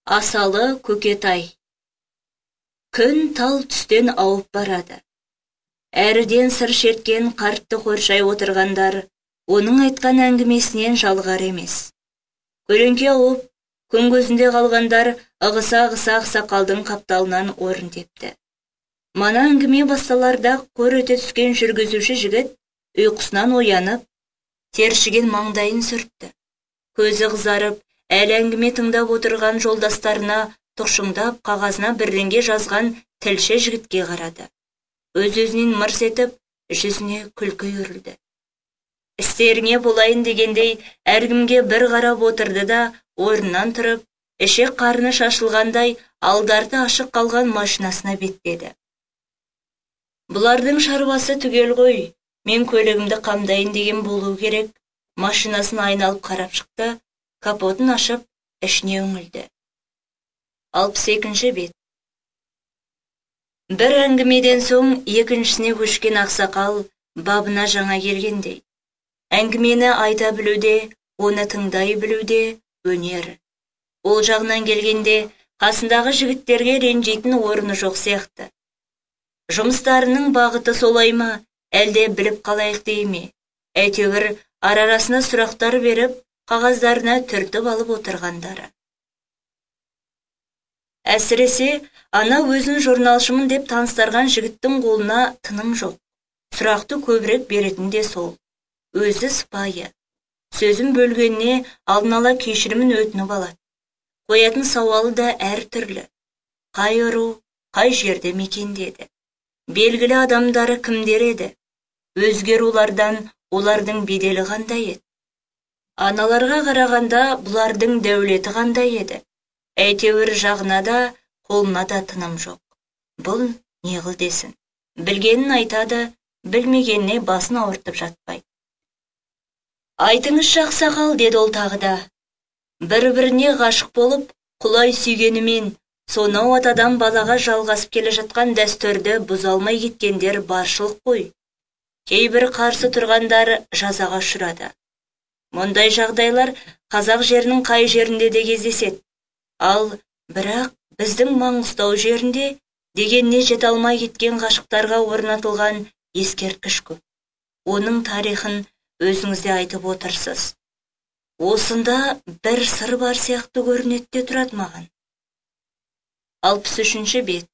Асалы көкетай. Күн тал түстен ауып барады. Әріден сыр шерткен қартты қоршай отырғандар оның айтқан әңгімесінен жалғар емес. Көлеңке ауып, күн көзінде қалғандар ығыса-ығыса ақсақалдың қапталынан орын тепті. Мана әңгіме басталарда қор өте түскен жүргізуші жігіт ұйқысынан оянып, тершіген маңдайын сүртті. Көзі қызарып, әлі әңгіме тыңдап отырған жолдастарына тұқшыңдап қағазына бірдеңе жазған тілші жігітке қарады. Өз-өзінен мырс етіп, жүзіне күлкі үйірілді. Істеріңе болайын дегендей әркімге бір қарап отырды да, орнынан тұрып, ішек қарны шашылғандай алдарты ашық қалған машинасына беттеді. Бұлардың шаруасы түгел ғой, мен көлігімді қамдайын деген болу керек. Машинасын айналып қарап шықты, капотын ашып, ішіне үңілді. 62-ші бет. Бір әңгімеден соң екіншісіне көшкен ақсақал бабына жаңа келгендей. Әңгімені айта білуде, оны тыңдай білуде өнер. Ол жағынан келгенде қасындағы жігіттерге ренжитін орны жоқ сияқты. Жұмыстарының бағыты солай ма, әлде біліп қалайық дей ме? Әйтеуір арасына сұрақтар беріп, қағаздарына түртіп алып отырғандары. Әсіресе, ана өзін журналшымын деп таныстырған жігіттің қолына тыным жоқ. Сұрақты көбірек беретін де сол. Өзі сыпайы. Сөзін бөлгеніне алдын ала кешірімін өтініп алады. Қоятын сауалы да әр түрлі. Қай ұру, қай жерде мекендеді? Белгілі адамдары кімдер еді? Өзге рулардан олардың беделі қандай еді? Аналарға қарағанда бұлардың дәулеті қандай еді? Әйтеуір жағына да, қолына да тыным жоқ. Бұл неғыл десін. Білгенін айтады, білмегеніне басын ауыртып жатпайды. Айтыңыз ақсақал, деді ол тағы да. Бір-біріне ғашық болып, құлай сүйгенімен, сонау атадан балаға жалғасып келе жатқан дәстүрді бұза алмай кеткендер баршылық қой. Кейбір қарсы тұрғандар жазаға ұшырады. Мұндай жағдайлар қазақ жерінің қай жерінде де кездеседі. Ал бірақ біздің Маңғыстау жерінде дегеніне жете алмай кеткен ғашықтарға орнатылған ескерткіш көп. Оның тарихын өзіңізде айтып отырсыз. Осында бір сыр бар сияқты көрінетте тұрады маған. 63-ші бет.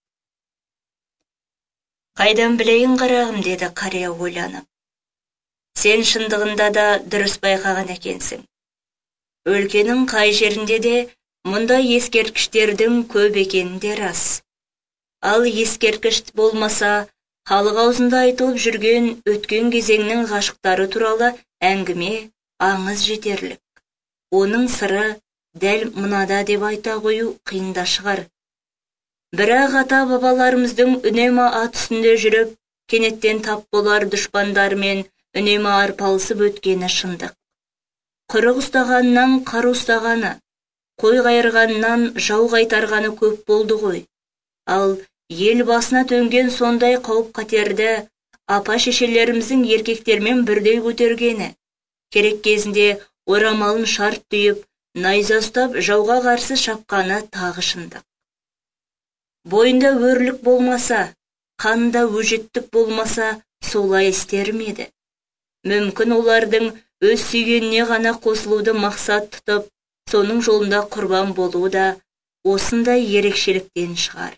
Қайдан білейін қарағым, деді қария ойланып. Сен шындығында да дұрыс байқаған екенсің. Өлкенің қай жерінде де мұндай ескерткіштердің көп екенінде рас. Ал ескерткіш болмаса, халық аузында айтылып жүрген өткен кезеңнің ғашықтары туралы әңгіме аңыз жетерлік. Оның сыры дәл мынада деп айта қою қиында шығар. Бірақ ата-бабаларымыздың үнемі ат үстінде жүріп, кенеттен тап болар дұшпандармен үнемі арпалысып өткені шындық. Құрық ұстағаннан қару ұстағаны, қой қайырғаннан жау қайтарғаны көп болды ғой. Ал ел басына төнген сондай қауіп қатерді апа-шешелеріміздің еркектермен бірдей көтергені, керек кезінде орамалын шарт түйіп, найза ұстап жауға қарсы шапқаны тағы шындық. Бойында өрлік болмаса, қанында өжеттік болмаса, солай істер ме еді? Мүмкін олардың өз сүйгеніне ғана қосылуды мақсат тұтып, соның жолында құрбан болуы да осындай ерекшеліктен шығар.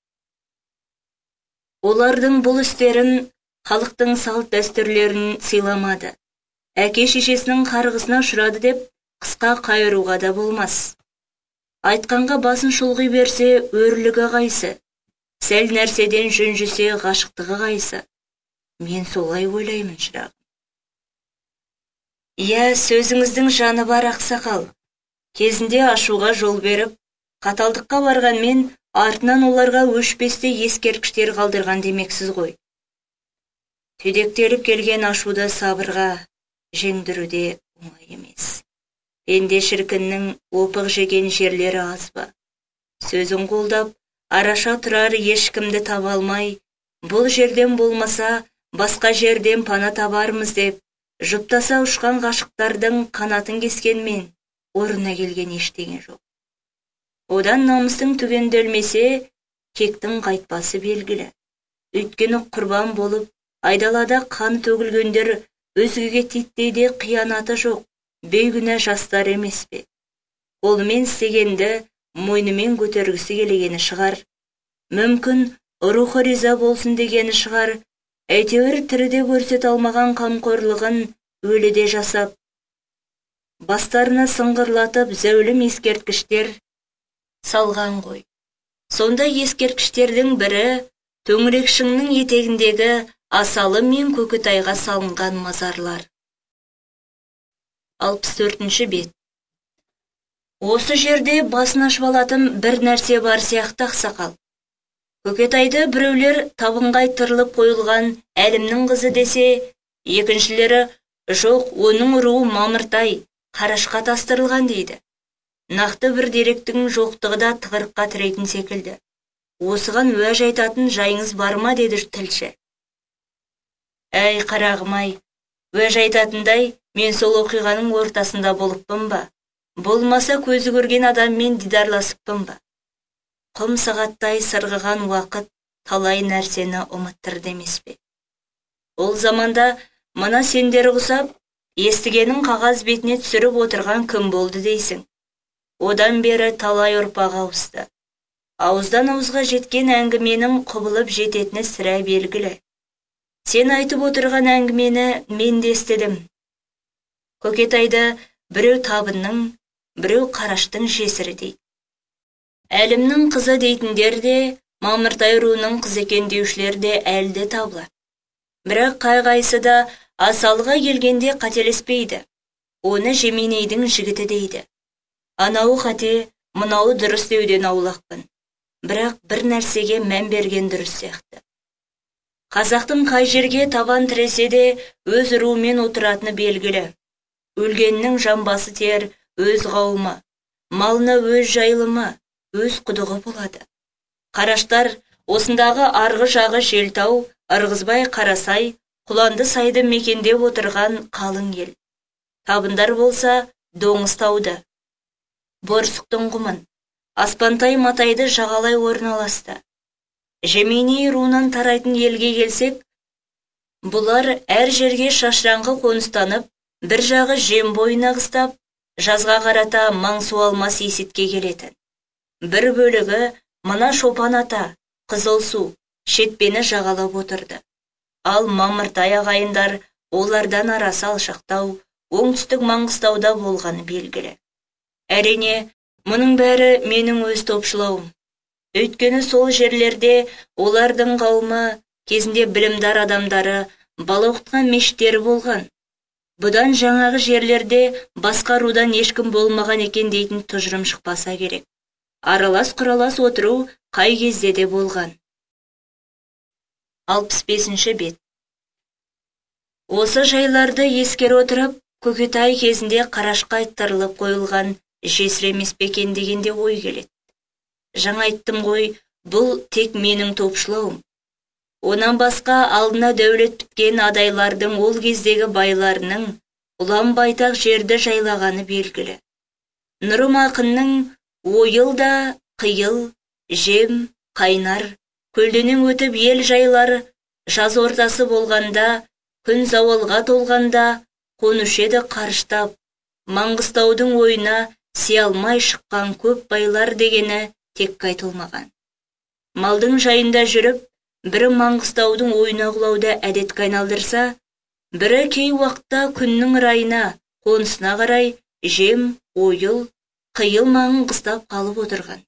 Олардың бұл істерін халықтың салт дәстүрлерін сыйламады. Әке-шешесінің қарғысына ұшырады деп қысқа қайыруға да болмас. Айтқанға басын шұлғи берсе, өрлігі қайсы? Сәл нәрседен жүнжісе, ғашықтығы қайсы? Мен солай ойлаймын, шырағым. Иә, сөзіңіздің жаны бар, ақсақал. Кезінде ашуға жол беріп, қаталдыққа барғанмен, артынан оларға өшпесте ескерткіштер қалдырған демексіз ғой. Түйдектеліп келген ашуды сабырға жеңдіруде оңай емес. Пенде шіркіннің опық жеген жерлері аз ба? Сөзін қолдап, араша тұрар ешкімді таба алмай, бұл жерден болмаса, басқа жерден пана табармыз деп, жұптаса ұшқан ғашықтардың қанатын кескенмен, орнына келген ештеңе жоқ. Одан намыстың түгенделмесе, кектің қайтпасы белгілі. Өйткені құрбан болып, айдалада қан төгілгендер өзгеге титтейде қиянаты жоқ, бейгүнә жастар емес пе? Қолымен істегенді мойнымен көтергісі келгені шығар. Мүмкін рухы риза болсын дегені шығар. Әйтеуір тіріде көрсете алмаған қамқорлығын өліде жасап, бастарына сыңғырлатып зәулім ескерткіштер салған ғой. Сонда ескерткіштердің бірі төңірекшіңнің етегіндегі Асалы мен Көкетайға салынған мазарлар. 64-ші бет. Осы жерде басын ашып алатын бір нәрсе бар сияқты ақсақал. Көкетайды біреулер табынғай тырылып қойылған әлімнің қызы десе, екіншілері жоқ, оның руы Мамыртай, Қарашқа тастырылған дейді. Нақты бір деректің жоқтығы да тығырыққа тірейтін секілді. Осыған уәж айтатын жайыңыз бар ма, деді тілші. Әй қарағым-ай, уәж айтатындай, мен сол оқиғаның ортасында болыппын ба? Болмаса көзі көрген адаммен дидарласыппын ба? Құм сағаттай сырғыған уақыт талай нәрсені ұмыттырды емес пе? Ол заманда мына сендер құсап, естігенің қағаз бетіне түсіріп отырған кім болды дейсің? Одан бері талай ұрпақ ауысты. Ауыздан ауызға жеткен әңгіменің құбылып жететіні сірә белгілі. Сен айтып отырған әңгімені мен де естідім. Көкетайды біреу табынның, біреу Қараштың жесірі дейді. Әлімнің қызы дейтіндер де, Мамыртай руының қыз екен деушілер де әлде табылады. Бірақ қай-қайсы да Асалыға келгенде қателеспейді. Оны Жеменейдің жігіті дейді. Анауы қате, мынауы дұрыс деуден аулақпын. Бірақ бір нәрсеге мән берген дұрыс сияқты. Қазақтың қай жерге табан тіресе де өз руымен отыратыны белгілі. Өлгеннің жамбасы тер өз қауымы, малына өз жайылымы, өз құдығы болады. Қараштар осындағы арғы жағы Желтау, Ырғызбай, Қарасай, Құланды сайды мекендеп отырған қалың ел. Табындар болса Доңызтауды, Борсықтың құмын, Аспантай Матайды жағалай орналасты. Жеменей руынан тарайтын елге келсек, бұлар әр жерге шашыраңқы қоныстанып, бір жағы жем бойына қыстап, жазға қарата Маңсу алмас есетке келетін. Бір бөлігі мына Шопан ата, Қызылсу, Шетпені жағалап отырды. Ал Мамыртай ағайындар олардан арасы алшақтау, оңтүстік Маңғыстауда болғаны белгілі. Әрине, мұның бәрі менің өз топшылауым. Өйткені сол жерлерде олардың қауымы кезінде білімдар адамдары бала оқытқан мешіттері болған. Бұдан жаңағы жерлерде басқа рудан ешкім болмаған екен дейтін тұжырым шықпаса керек. Аралас-құралас отыру қай кезде де болған. 65-ші бет. Осы жайларды ескере отырып, Көкетай кезінде Қарашқа айттырылып қойылған жесір емес пе екен дегенде ой келеді. Жаңа айттым ғой, бұл тек менің топшылауым. Онан басқа алдына дәулет біткен адайлардың ол кездегі байларының ұлан байтақ жерді жайлағаны белгілі. Нұрым ақынның ойыл да қиыл, жем, қайнар, көлденең өтіп ел жайлар, жаз ортасы болғанда, күн зауалға толғанда, қонушы еді қарыштап, Маңғыстаудың ойына сиялмай шыққан көп байлар дегені тек айтылмаған. Малдың жайында жүріп, бірі Маңғыстаудың ойына құлауды әдетке айналдырса, бірі кей уақытта күннің райына, қонысына қарай жем, ойыл, қиыл маңын қыстап қалып отырған.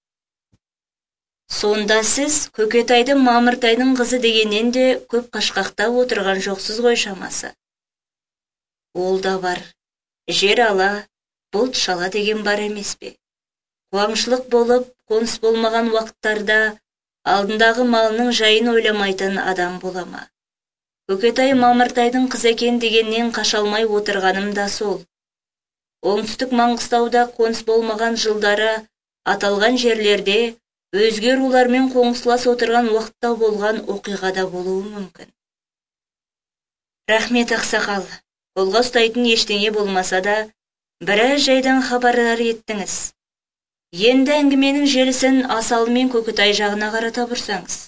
Сонда сіз Көкетайды Мамыртайдың қызы дегеннен де көп қашқақтап отырған жоқсыз ғой шамасы. Ол да бар. Жер ала, бұлт шала деген бар емес пе? Қуаңшылық болып, қоныс болмаған уақыттарда алдындағы малының жайын ойламайтын адам болама. Көкетай Мамыртайдың қыз екен дегеннен қашалмай отырғаным да сол. Оңтүстік Маңғыстауда қоныс болмаған жылдары аталған жерлерде өзге рулармен қоңсылас отырған уақытта болған оқиғада болуы мүмкін. Рахмет ақсақал, қолға ұстайтын ештеңе болмаса да, біраз жайдан хабардар еттіңіз. Енді әңгіменің желісін Асалы мен Көкітай жағына қарата бұрсаңыз.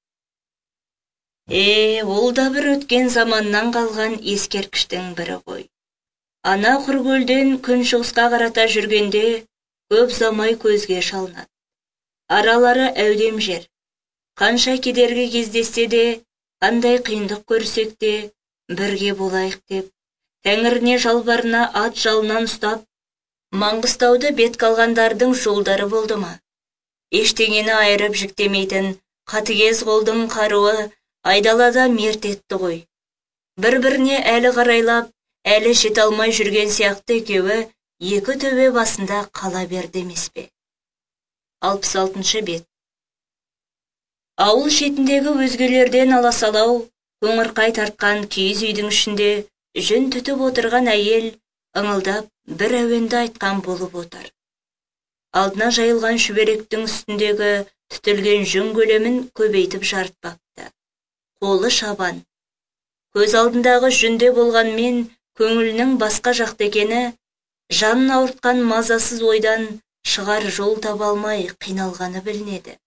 Ол да бір өткен заманнан қалған ескерткіштің бірі ғой. Ана Құркөлден күншығысқа қарата жүргенде көп замай көзге шалынады. Аралары әудем жер. Қанша кедергі кездессе де, қандай қиындық көрсек те, бірге болайық деп, Тәңіріне жалбарына ат жалынан ұстап, Маңғыстауды бет қалғандардың жолдары болды ма? Ештеңені айырып жіктемейтін қатыгез қолдың қаруы айдалада мерт етті ғой. Бір-біріне әлі қарайлап, әлі жете алмай жүрген сияқты екеуі екі төбе басында қала берді емес пе? 66 бет. Ауыл шетіндегі өзгелерден аласалау, қоңырқай тартқан киіз үйдің ішінде жүн түтіп отырған әйел ыңылдап бір әуенді айтқан болып отыр. Алдына жайылған шүберектің үстіндегі түтілген жүн көлемін көбейтіп жарытпапты. Қолы шабан. Көз алдындағы жүнде болғанмен көңілінің басқа жақта екені, жанын ауыртқан мазасыз ойдан шығар жол таба алмай қиналғаны білінеді.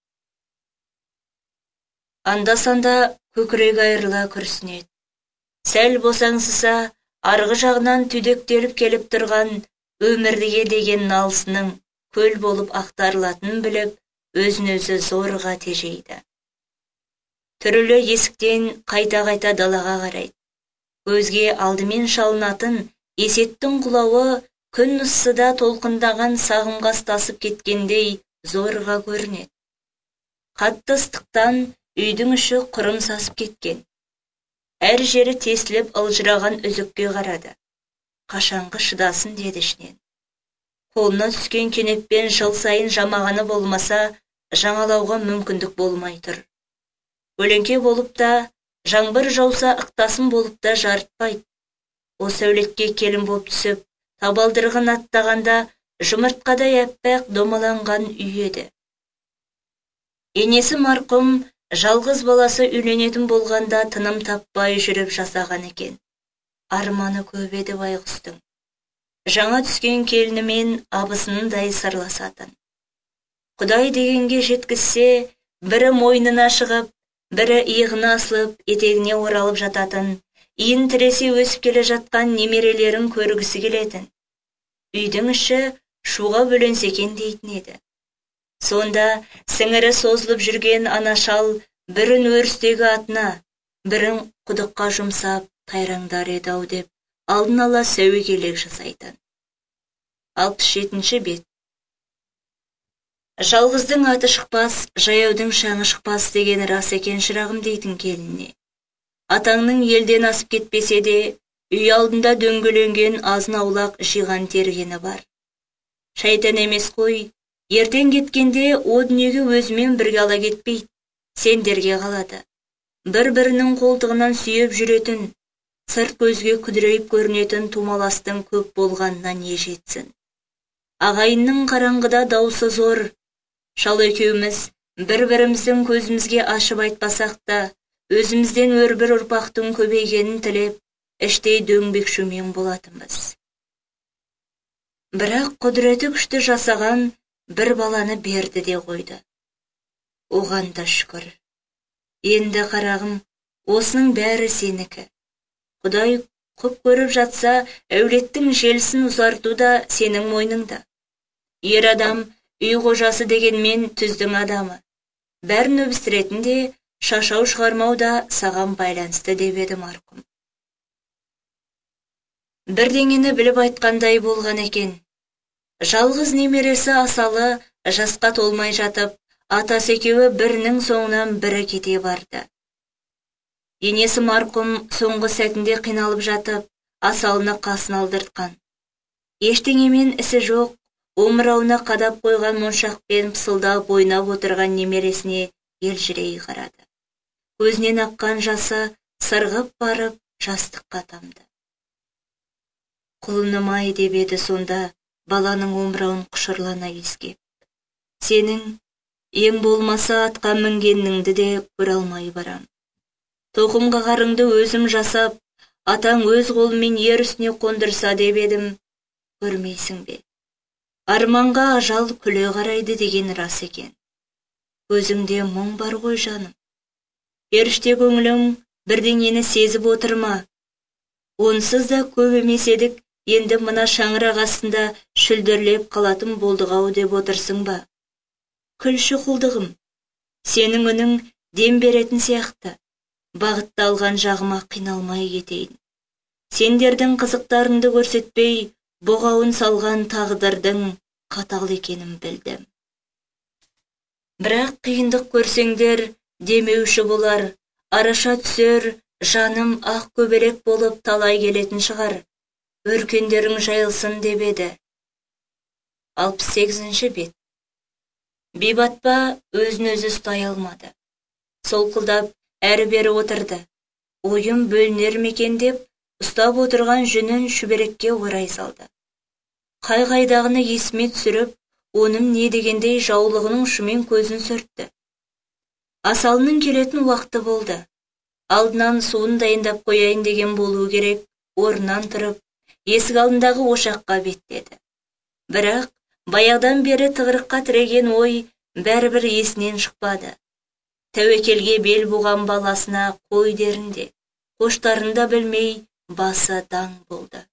Анда-санда көкірек айырыла күрсінеді. Сәл босаңсыса, арғы жағынан түйдектеліп келіп тұрған өмірдіге деген налысының көл болып ақтарылатынын біліп, өзін-өзі зорға тежейді. Түрлі есіктен қайта-қайта далаға қарайды. Көзге алдымен шалынатын есеттің құлауы күн ысыда толқындаған сағымға стасып кеткендей зорға көрінеді. Қатты ыстықтан үйдің іші құрым сасып кеткен. Әр жері тесіліп ылжыраған үзікке қарады. Қашанғы шыдасын деді ішінен. Қолына түскен кенеппен жыл сайын жамағаны болмаса, жаңалауға мүмкіндік болмай тұр. Көлеңке болып та, жаңбыр жауса ықтасын болып та жарытпайды. Осы әулетке келін боп түсіп, табалдырығын аттағанда жұмыртқадай әппақ домаланған үй еді. Енесі марқұм жалғыз баласы үйленетін болғанда тыным таппай жүріп жасаған екен. Арманы көп еді байғұстың. Жаңа түскен келінімен абысынындай сырласатын. Құдай дегенге жеткізсе, бірі мойнына шығып, бірі иығына асылып, етегіне оралып жататын, иін тіресе өсіп келе жатқан немерелерін көргісі келетін. Үйдің іші шуға бөленсе екен дейтін еді. Сонда сіңірі созылып жүрген ана шал бірін өрістегі атына, бірін құдыққа жұмсап тайраңдар еді-ау деп, алдын ала сәуегейлік жасайтын. 67 бет. Жалғыздың аты шықпас, жаяудың шаңы шықпас деген рас екен шырағым дейтін келініне. Атаңның елден асып кетпесе де, үй алдында дөңгеленген азын аулақ жиған тергені бар. Шайтан емес қой, ертең кеткенде о дүниеге өзімен бірге ала кетпейді, сендерге қалады. Бір-бірінің қолтығынан сүйеп жүретін, сырт көзге күдірейіп көрінетін тумаластың көп болғанына не жетсін. Ағайынның қараңғыда даусы зор. Шал екеуміз бір-біріміздің көзімізге ашып айтпасақ та, өзімізден өрбір ұрпақтың көбейгенін тілеп, іштей дөңбекшумен болатынбыз. Бірақ құдіреті күшті жасаған бір баланы берді де қойды. Оған да шүкір. Енді қарағым, осының бәрі сенікі. Құдай құп көріп жатса, әулеттің желісін ұзарту да сенің мойныңда. Ер адам, үй қожасы дегенмен түздің адамы. Бәрін өбістіретін де, шашау шығармау да саған байланысты деп еді марқұм. Бірдеңені біліп айтқандай болған екен. Жалғыз немересі Асалы жасқа толмай жатып, атасы екеуі бірінің соңынан бірі кете барды. Енесі марқұм соңғы сәтінде қиналып жатып, Асалыны қасын алдыртқан. Ештеңемен ісі жоқ, омырауына қадап қойған моншақпен пысылдап ойнап отырған немересіне елжірей қарады. Көзінен аққан жасы сырғып барып жастыққа тамды. Құлыным-ай деп еді сонда, баланың омырауын құшырлана иіскеп. Сенің ең болмаса атқа мінгеніңді де көре алмай барам. Тоқымға қарыңды өзім жасап, атаң өз қолымен ер үстіне қондырса деп едім, көрмейсің бе? Арманға ажал күле қарайды деген рас екен. Көзіңде мұң бар ғой жаным. Періште көңілім бірдеңені сезіп отырма. Онсыз да көп емес едік, енді мына шаңырақ астында шүлдірлеп қалатын болдық-ау деп отырсың ба? Күлші құлдығым, сенің үнің дем беретін сияқты. Бағытты алған жағыма қиналмай кетейін. Сендердің қызықтарыңды көрсетпей, бұғауын салған тағдырдың қатал екенін білдім. Бірақ қиындық көрсеңдер, демеуші болар, араша түсер, жаным ақ көбелек болып талай келетін шығар. Өркендерің жайылсын деп еді. 68-ші бет. Бейбатпа өзін өзі ұстай алмады. Солқылдап әрі-бері отырды. Ойым бөлінер мекен деп, ұстап отырған жүнін шүберекке орай салды. Қай-қайдағыны есіме түсіріп, оным не дегендей жаулығының ұшымен көзін сүртті. Асалының келетін уақыты болды. Алдынан суын дайындап қояйын деген болуы керек. Орнынан тұрып, есік алдындағы ошаққа беттеді. Бірақ баяғыдан бері тығырыққа тіреген ой бәрібір есінен шықпады. Тәуекелге бел буған баласына қой дерінде, қоштарында білмей басы даң болды.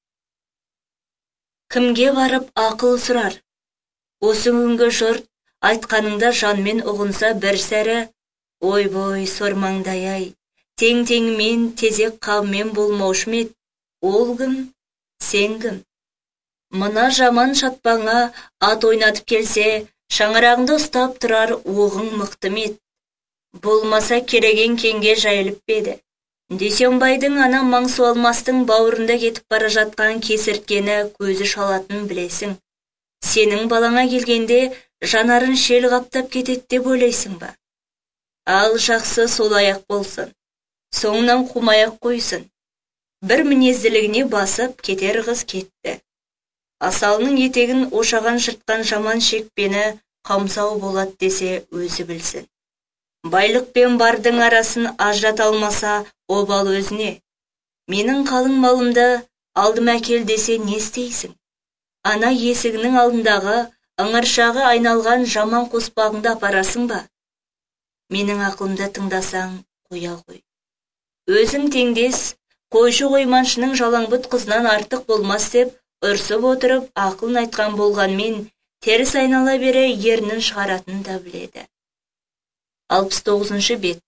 Кімге барып ақыл сұрар? Осы күнгі жұрт айтқаныңда жанмен ұғынса бір сәрі, ой-бой сормаңдай-ай, тең-теңмен тезек қабымен болмаушы ме ед? Ол кім? Сен кім? Мына жаман шатпаңа ат ойнатып келсе, шаңырағыңды ұстап тұрар оғың мықты ме ед? Болмаса кереген кеңге жайылып беді. Дүйсенбайдың ана Маңсуалмастың бауырында кетіп бара жатқан кесірткені көзі шалатын білесің. Сенің балаңа келгенде жанарын шел қаптап кетеді деп ойлайсың ба? Ал жақсы солаяқ болсын. Соңынан қумаяқ қойсын. Бір мінезділігіне басып кетер қыз кетті. Асалының етегін ошаған жыртқан жаман шекпені қамсау болады десе өзі білсін. Байлық пен бардың арасын ажырата алмаса, обал өзіне. Менің қалың малымды алдым әкел десе не істейсің? Ана есігінің алдындағы ыңыршағы айналған жаман қоспағыңды апарасың ба? Менің ақылымды тыңдасаң, қоя қой. Өзің теңдес, қойшы қойманшының жалаңбұт қызынан артық болмас деп ұрсып отырып ақылын айтқан болғанмен, теріс айнала бере ернін шығаратынын да біледі. 69-ші бет.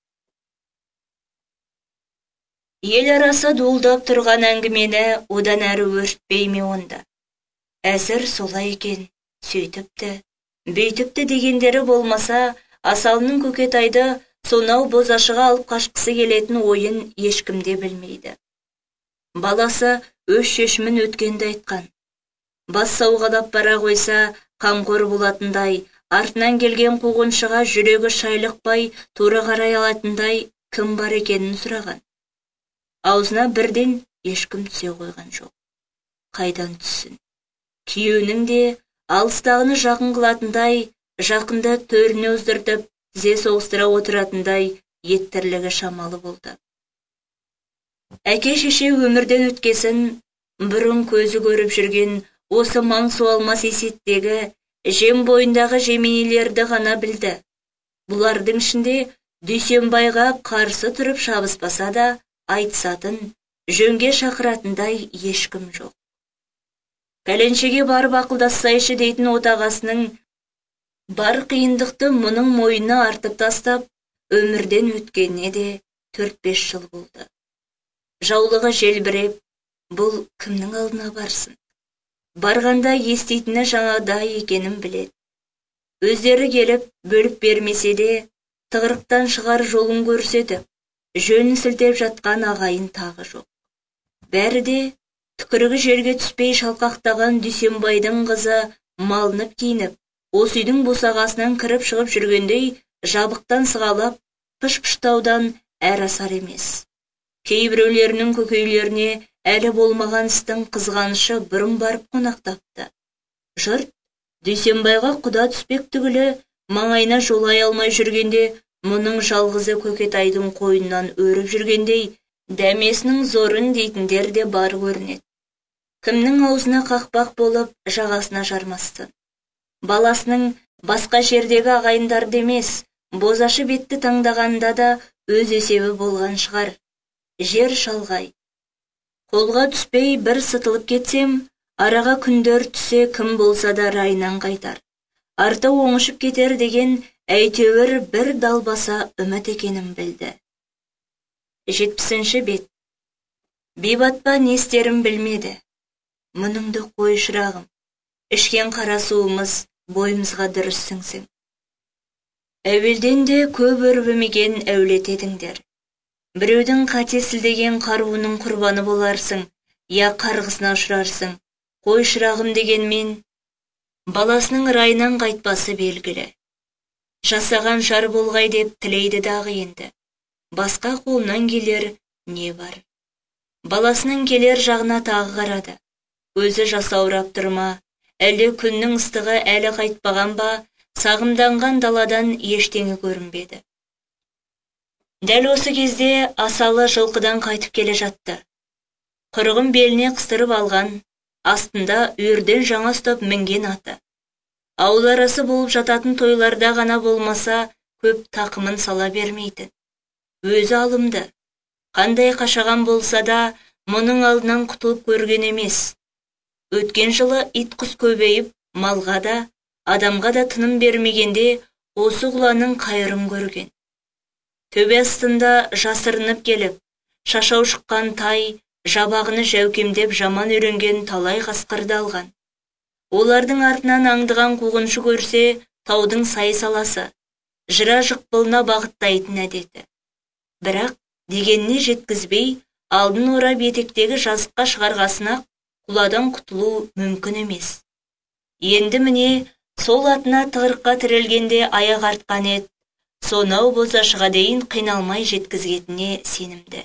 Ел арасы дуылдап тұрған әңгімені одан әрі өртпей ме онда? Әзір солай екен, сөйтіпті, бүйтіпті дегендері болмаса, Асалының Көкетайды сонау бозашыға алып қашқысы келетін ойын ешкімде білмейді. Баласы өз шешімін өткенді айтқан. Бас сауғалап бара қойса, қамқор болатындай, артынан келген қуғыншыға жүрегі шайлықпай, тура қарай алатындай кім бар екенін сұраған. Аузына бірден ешкім түсе қойған жоқ. Қайдан түссін? Күйеуінің де алыстағыны жақын қылатындай, жақында төріне ұздыртып, тізе соғыстыра отыратындай еттірлігі шамалы болды. Әке-шеше өмірден өткесін, бұрын көзі көріп жүрген осы Маңсуалмас есеттегі жем бойындағы жеменелерді ғана білді. Бұлардың ішінде Дүйсенбайға қарсы тұрып шабыспаса да, айтысатын, жөнге шақыратындай ешкім жоқ. Пәленшеге барып ақылдассайшы дейтін отағасының бар қиындықты мұның мойнына артып тастап, өмірден өткеніне де 4-5 жыл болды. Жаулығы желбіреп, бұл кімнің алдына барсын? Барғанда естейтіні жаңада екенін біледі. Өздері келіп, бөліп бермесе де, тығырықтан шығар жолын көрсетіп, жөнін сілтеп жатқан ағайын тағы жоқ. Бәрі де түкірігі жерге түспей шалқақтаған Дүйсенбайдың қызы малынып киініп, осы үйдің босағасынан кіріп шығып жүргендей жабықтан сығалап, пыш-пыштаудан әр асар емес. Кейбіреулерінің көкейлеріне әлі болмаған істің қызғанышы бұрын барып қонақтапты. Жұрт Дүйсенбайға құда түспек түгілі маңайына жолай алмай жүргенде, мұның жалғызы Көкетайдың қойнынан өріп жүргендей, дәмесінің зорын дейтіндер де бар көрінеді. кімнің аузына қақпақ болып жағасына жармастын. Баласының басқа жердегі ағайындарды емес, бозашы бетті таңдағанда да өз есебі болған шығар. Жер шалғай. Қолға түспей бір сытылып кетсем, араға күндер түсе кім болса да райынан қайтар. Арты оңышып кетер деген әйтеуір бір далбаса үміт екенін білді. 70 бет. Бейбатпа не істерін білмеді. Мұныңды қой шырағым. Ішкен қара суымыз бойымызға дұрыс сіңсің. Әуелден де көп өрбімеген әулет едіңдер. Біреудің қате сілдеген қаруының құрбаны боларсың, я қарғысына ұшырарсың. Қой шырағым дегенмен, баласының райынан қайтпасы белгілі. Жасаған жар болғай деп тілейді дағы енді. Басқа қолынан келер не бар? Баласының келер жағына тағы қарады. Өзі жасаурап тұрма, әлде күннің ыстығы әлі қайтпаған ба, сағымданған даладан ештеңе көрінбеді. Дәл осы кезде асалы жылқыдан қайтып келе жатты. Құрығын беліне қыстырып алған, астында үйірден жаңа ұстап мінген аты. Ауыл арасы болып жататын тойларда ғана болмаса, көп тақымын сала бермейтін. Өзі алымды. Қандай қашаған болса да, мұның алдынан құтылып көрген емес. Өткен жылы ит құс көбейіп, малға да, адамға да тыным бермегенде, осы құланың қайырын көрген. Төбе астында жасырынып келіп, шашау шыққан тай, жабағыны жәукемдеп жаман үйренген талай қасқырды алған. Олардың артынан аңдыған қуғыншы көрсе, таудың сай саласы, жыра жықпылына бағыттайтын әдеті. Бірақ дегеніне жеткізбей, алдын орап етектегі жазыққа шығарғасына құладан құтылу мүмкін емес. Енді міне, сол атына тығырыққа тірелгенде аяқ артқан ет, сонау бозашыға дейін қиналмай жеткізгетіне сенімді.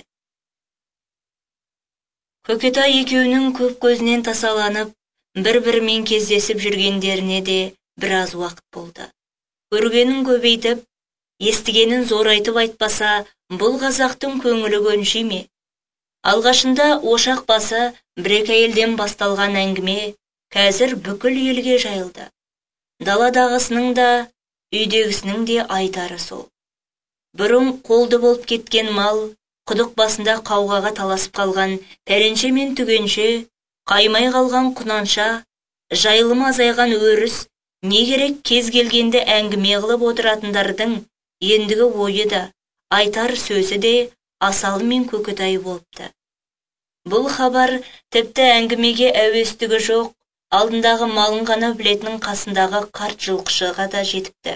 Көкетай екеуінің көп көзінен тасаланып, бір-бірімен кездесіп жүргендеріне де біраз уақыт болды. Көргенін көбейтіп, естігенін зорайтып айтпаса, бұл қазақтың көңілі көнши ме? Алғашында ошақ басы бір-екі әйелден басталған әңгіме қазір бүкіл елге жайылды. Даладағысының да, үйдегісінің де айтары сол. Бұрын қолды болып кеткен мал, құдық басында қауғаға таласып қалған пәленше мен түгенше, қаймай қалған құнанша, жайылымы азайған өріс, не керек кез келгенде әңгіме қылып отыратындардың ендігі ойы да, айтар сөзі де Асалы мен Көкетай болыпты. Бұл хабар тіпті әңгімеге әуестігі жоқ, алдындағы малын ғана білетінің қасындағы қарт жылқышыға да жетіпті.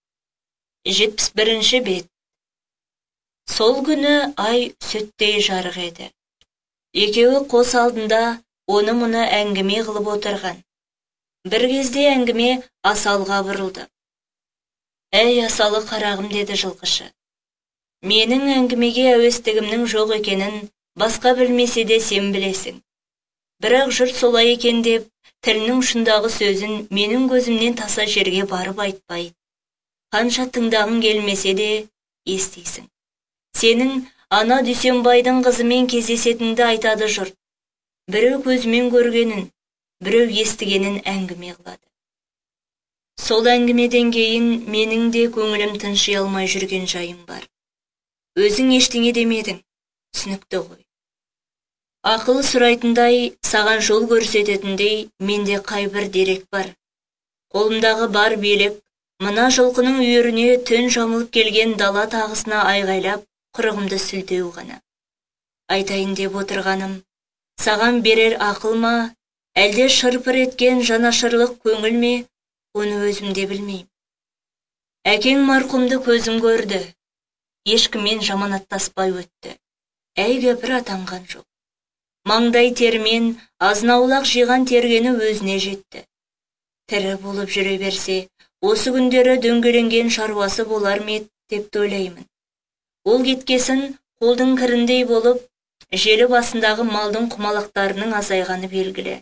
71 бет. Сол күні ай сүттей жарық еді. Екеуі қос алдында оны мұны әңгіме қылып отырған. Бір кезде әңгіме Асалға бұрылды. «Әй Асалы қарағым», деді жылқышы. «Менің әңгімеге әуестігімнің жоқ екенін басқа білмесе де сен білесің. Бірақ жұрт солай екен деп, тілінің ұшындағы сөзін менің көзімнен таса жерге барып айтпайды. Қанша тыңдағың келмесе де естисің. Сенің ана Дүйсенбайдың қызымен кездесетінді айтады жұрт. Біреу көзімен көргенін, біреу естігенін әңгіме қылады. Сол әңгімеден кейін менің де көңілім тынши алмай жүрген жайым бар. Өзің ештеңе демедің, түсінікті ғой. Ақыл сұрайтындай, саған жол көрсететіндей менде қайбір дерек бар. Қолымдағы бар билік, мына жылқының үйіріне түн жамылып келген дала тағысына айғайлап, құрығымды сілтеу ғана. Айтайын деп отырғаным, саған берер ақыл ма, әлде шырпыр еткен жанашырлық көңіл ме, оны өзімде білмеймін. Әкең марқұмды көзім көрді. Ешкіммен жаманаттаспай өтті. Әйгөпір атанған жоқ. Маңдай термен, азнаулақ жиған тергені өзіне жетті. Тірі болып жүре берсе, осы күндері дөңгеленген шаруасы болар ме деп ойлаймын. Ол кеткесін қолдың кіріндей болып, желі басындағы малдың құмалақтарының азайғаны белгілі.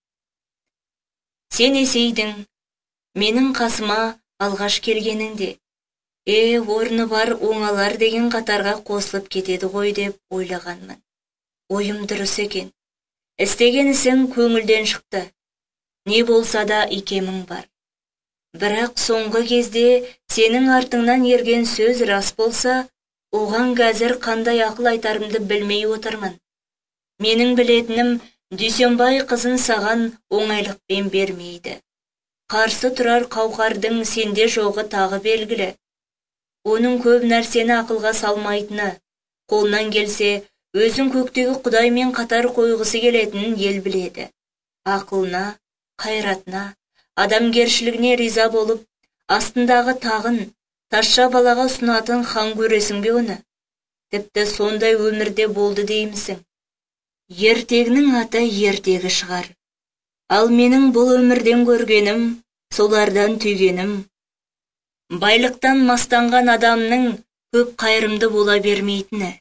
Сен есейдің, менің қасыма алғаш келгеніңде, орны бар оңалар деген қатарға қосылып кетеді ғой деп ойлағанмын. Ойым дұрыс екен. Істеген ісің көңілден шықты. Не болса да икемің бар. Бірақ соңғы кезде сенің артыңнан ерген сөз рас болса, оған қазір қандай ақыл айтарымды білмей отырмын. Менің білетінім, Дүйсенбай қызын саған оңайлықпен бермейді. Қарсы тұрар қауқардың сенде жоғы тағы белгілі. Оның көп нәрсені ақылға салмайтыны, қолынан келсе, өзін көктегі Құдаймен қатар қойғысы келетінін ел біледі. Ақылына, қайратына, адамгершілігіне риза болып, астындағы тағын, тазша балаға ұсынатын хан көресің бе оны? Тіпті сондай өмірде болды деймісің? Ертегінің аты ертегі шығар. Ал менің бұл өмірден көргенім, солардан түйгенім. Байлықтан мастанған адамның көп қайырымды бола бермейтіні.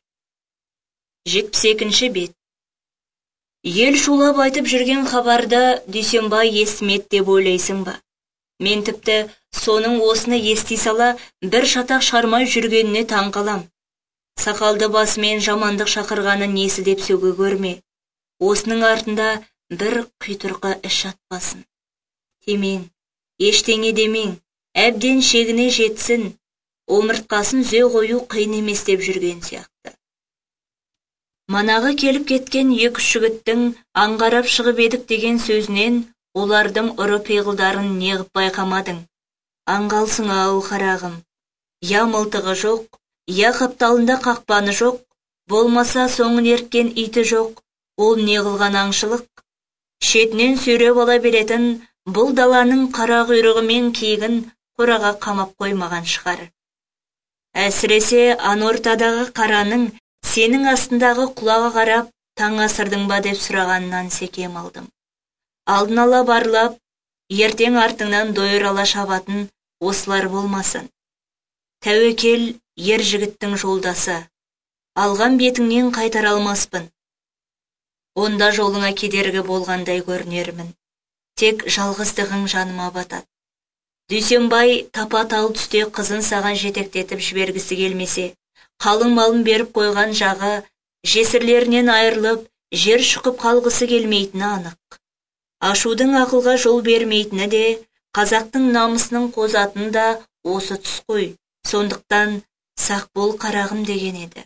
72-ші бет. Ел шулап айтып жүрген хабарда Дүйсенбай естімеді деп ойлайсың ба? Мен тіпті соның осыны ести сала бір шатақ шармай жүргеніне таң қалам. Сақалды басымен жамандық шақырғаны несі деп сөге көрме. Осының артында бір құйтырқы іш жатпасын. Темең, ештеңе демең, әбден шегіне жетсін, омыртқасын үзе қою қиын емес деп жүрген сияқты. Манағы келіп кеткен екі-үш жігіттің аңғарап шығып едік деген сөзінен олардың ұры пиғылдарын неғып байқамадың. Аңғалсың ау қарағым. Я мылтығы жоқ, я қапталында қақпаны жоқ, болмаса соңын ерткен иті жоқ, ол не қылған аңшылық? Шетінен сүйреп ала беретін бұл даланың қара құйрығы мен киігін қораға қамап қоймаған шығар. Әсіресе ортадағы қараның сенің астындағы құлағы қарап таң асырдың ба деп сұрағаннан секем алдым. Алдын ала барлап, ертең артыңнан дойырала шабатын осылар болмасын. Тәуекел ер жігіттің жолдасы. Алған бетіңнен қайтара алмаспын. Онда жолыңа кедергі болғандай көрінермін. Тек жалғыздығың жаныма батады. Дүйсенбай тапа-тал түсте қызын саған жетектетіп жібергісі келмесе, қалың малын беріп қойған жағы, жесірлерінен айырылып, жер шұқып қалғысы келмейтіні анық. Ашудың ақылға жол бермейтіні де, қазақтың намысының қозатын да осы тұс қой. Сондықтан сақ бол қарағым деген еді.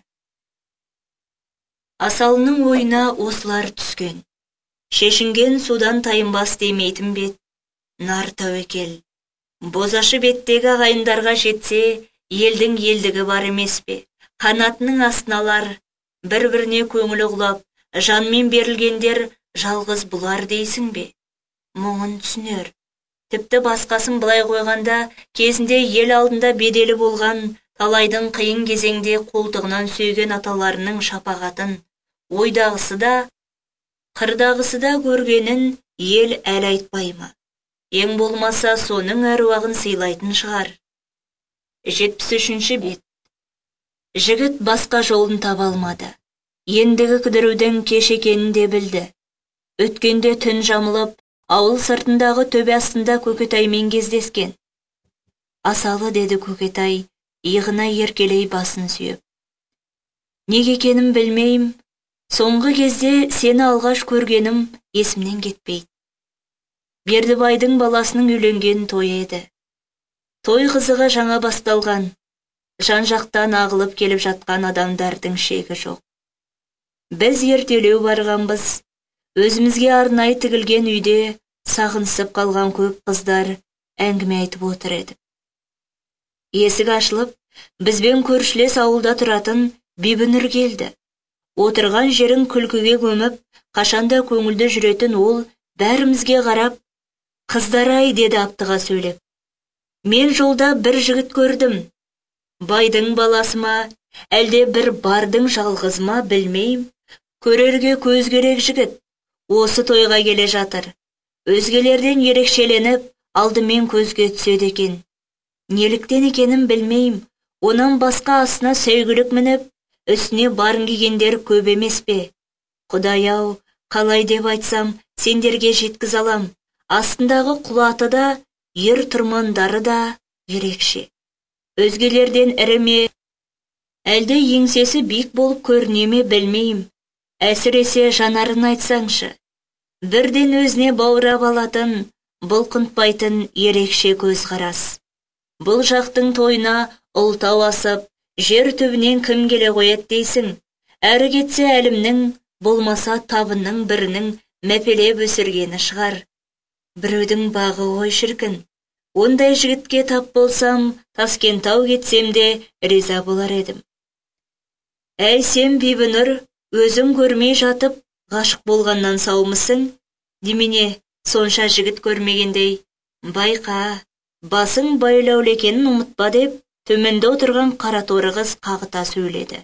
Асалының ойына осылар түскен. Шешінген судан тайынбас демейтін бет. Нар тәуекел. Бозашы беттегі ағайындарға жетсе, елдің елдігі бар емес пе? Қанатының астыналар, бір-біріне көңілі құлап, жанмен берілгендер жалғыз бұлар дейсің бе? Мұңын түсінер. Тіпті басқасын былай қойғанда, кезінде ел алдында беделі болған, талайдың қиын кезеңде қолтығынан сүйген аталарының шапағатын, ойдағысы да, қырдағысы да көргенін ел әл айтпай ма? Ең болмаса соның әруағын сыйлайтын шығар. 73-ші бет. Жігіт басқа жолын таба алмады. Ендігі кідірудің кеш екенін де білді. Өткенде түн жамылып, ауыл сыртындағы төбе астында Көкетаймен кездескен. Асалы, деді Көкетай, иығына еркелей басын сүйеп. Неге екенін білмейм, соңғы кезде сені алғаш көргенім есімнен кетпейді. Бердібайдың баласының үйленген той еді. Той қызығы жаңа басталған, жан-жақтан ағылып келіп жатқан адамдардың шегі жоқ. Біз ертелеу барғанбыз, өзімізге арнайы тігілген үйде сағынысып қалған көп қыздар әңгіме айтып отыр еді. Есік ашылып, бізбен көршілес ауылда тұратын Бибінұр келді. Отырған жерін күлкіге көміп, қашанда көңілді жүретін ол бәрімізге қарап, «Қыздар-ай», деді аптыға сөйлеп. Мен жолда бір жігіт көрдім. Байдың баласы ма, әлде бір бардың жалғыз ма, білмейм. Көрерге көз керек жігіт. Осы тойға келе жатыр. Өзгелерден ерекшеленіп, алдымен көзге түседі екен. Неліктен екенін білмейм. Онан басқа астына сәйгүлік мініп, үстіне барын кигендер көп емес пе? Құдай-ау, қалай деп айтсам, сендерге жеткіз алам. Астындағы құлаты да, ер тұрмандары да ерекше. Өзгелерден ірі ме, әлде еңсесі биік болып көріне ме білмейм. әсіресе жанарын айтсаңшы. Бірден өзіне баурап алатын, бұлқынтпайтын ерекше көзқарас. Бұл жақтың тойына ұлтау асып, жер түбінен кім келе қояды дейсің? Әрі кетсе әлімнің, болмаса табынның бірінің мәпелеп өсіргені шығар. Біреудің бағы ғой шіркін. Ондай жігітке тап болсам, Таскентау кетсем де риза болар едім. Әй сен Бибінұр, өзің көрмей жатып, ғашық болғаннан саумысың? Демене, сонша жігіт көрмегендей. Байқа, басың байлаулы екенін ұмытпа деп, төменде отырған қараторы қыз қағыта сөйледі.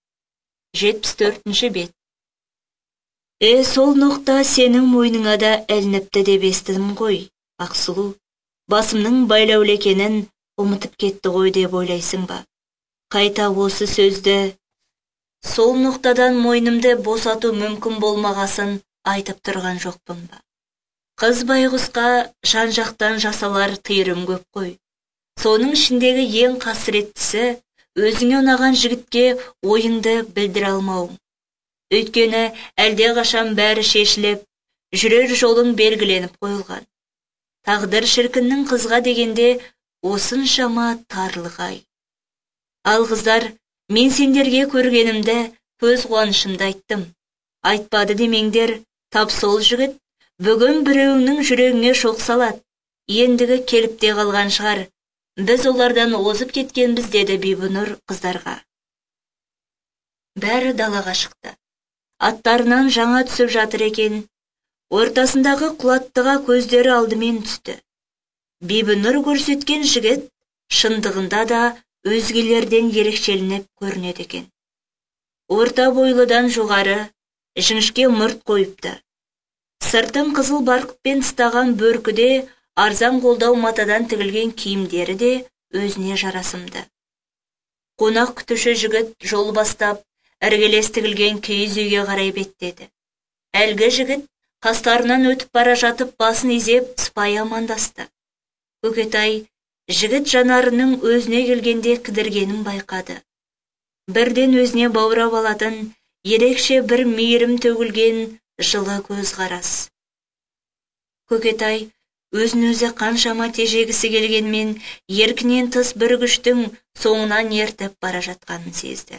74-ші бет. Сол ноқта сенің мойныңа да әлініпті деп естідім ғой, Ақсұлу. Басымның байлаулы екенін ұмытып кетті ғой деп ойлайсың ба? Қайта осы сөзді, сол ноқтадан мойнымды босату мүмкін болмағасын айтып тұрған жоқпын ба? Қыз байғұсқа жан-жақтан жасалар тыйырым көп қой. Соның ішіндегі ең қасіреттісі, өзіңе ұнаған жігітке ойыңды білдіре алмауың. Өйткені әлде қашан бәрі шешіліп, жүрер жолың белгіленіп қойылған. Тағдыр шіркіннің қызға дегенде осыншама тарлығай. Ал қыздар, мен сендерге көргенімді көз қуанышымды айттым. Айтпады демеңдер, тап сол жігіт бүгін біреуінің жүрегіне шоқ салады. Ендігі келіп те қалған шығар. Біз олардан озып кеткенбіз, деді Бибінұр қыздарға. Бәрі далаға шықты. Аттарынан жаңа түсіп жатыр екен. Ортасындағы құлаттыға көздері алдымен түсті. Бибінұр көрсеткен жігіт шындығында да өзгелерден ерекшеленіп көрінеді екен. Орта бойлыдан жоғары, жіңішке мұрт қойыпты. Сыртын қызыл барқытпен тыстаған бөркіде арзан қолдау матадан тігілген киімдері де өзіне жарасымды. Қонақ күтуші жігіт жол бастап, іргелес тігілген киіз үйге қарай беттеді. Әлгі жігіт қастарынан өтіп бара жатып басын изеп сыпайы амандасты. Көкетай жігіт жанарының өзіне келгенде кідіргенін байқады. Бірден өзіне баурап алатын, ерекше бір мейірім төгілген жылы көзқарас. Көкетай өзін өзі қаншама тежегісі келгенмен, еркінен тыс бір күштің соңынан ертіп бара жатқанын сезді.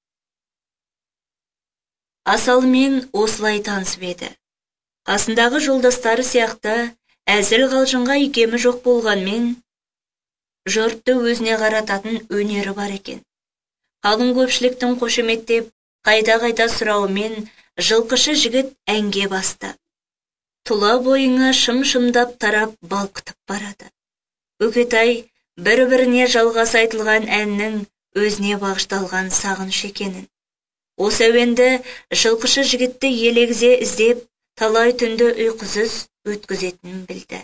Асалмен осылай танысып еді. Қасындағы жолдастары сияқты әзіл қалжыңға икемі жоқ болғанмен, жұртты өзіне қарататын өнері бар екен. Қалың көпшіліктің қошеметтеп, қайта-қайта сұрауымен жылқышы жігіт әнге басты. Тұла бойыңа шым-шымдап тарап балқытып барады. Көкетай бір-біріне жалғас айтылған әннің өзіне бағышталған сағыныш екенін. Осы әуенді жылқышы жігітті елегізе іздеп, талай түнді ұйқысыз өткізетінін білді.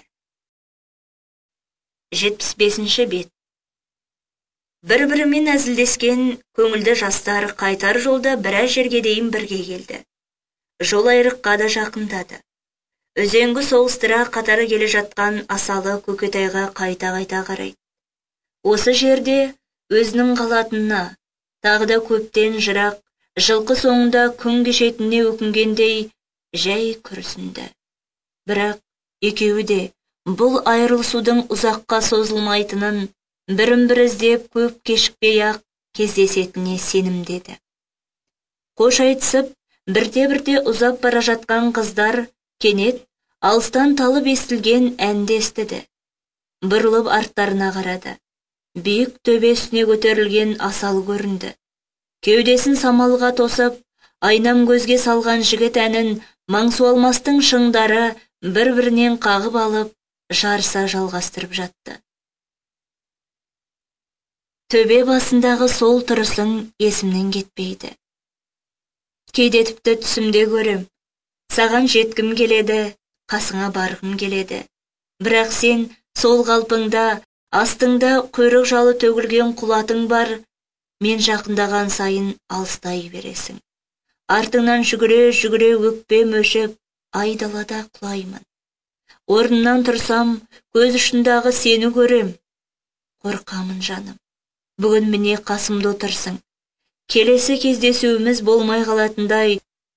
75-ші бет. Бір-бірімен әзілдескен көңілді жастар қайтар жолда біраз жерге дейін бірге келді. Жол айрыққа да жақындады. Үзеңгі соғыстыра қатары келе жатқан Асалы Көкетайға қайта-қайта қарайды. Осы жерде өзінің қалатынына, тағы да көптен жырақ, жылқы соңында күн кешетініне өкінгендей жай күрсінді. Бірақ екеуі де бұл айырылысудың ұзаққа созылмайтынын, бірін-бірі іздеп көп кешікпей-ақ кездесетініне сенімдеді. Қош айтысып, бірте-бірте ұзап бара жатқан қыздар кенет алыстан талып естілген әнді естіді. Бұрылып арттарына қарады. Биік төбесіне көтерілген Асал көрінді. Кеудесін самалға тосып, айнам көзге салған жігіт әнін маңсуалмастың шыңдары бір-бірінен қағып алып, жарыса жалғастырып жатты. Төбе басындағы сол тұрысың есімнен кетпейді. Кейде тіпті түсімде көрем. Саған жеткім келеді, қасыңа барғым келеді. Бірақ сен сол қалпыңда, астыңда құйрық жалы төгілген құлатың бар, мен жақындаған сайын алыстай бересің. Артыңнан жүгіре-жүгіре өкпем өшіп, айдалада құлаймын. Орнымнан тұрсам, көз ұшындағы сені көрем. Қорқамын жаным. Бүгін міне қасымда отырсың. Келесі кездесуіміз болмай қалатындай,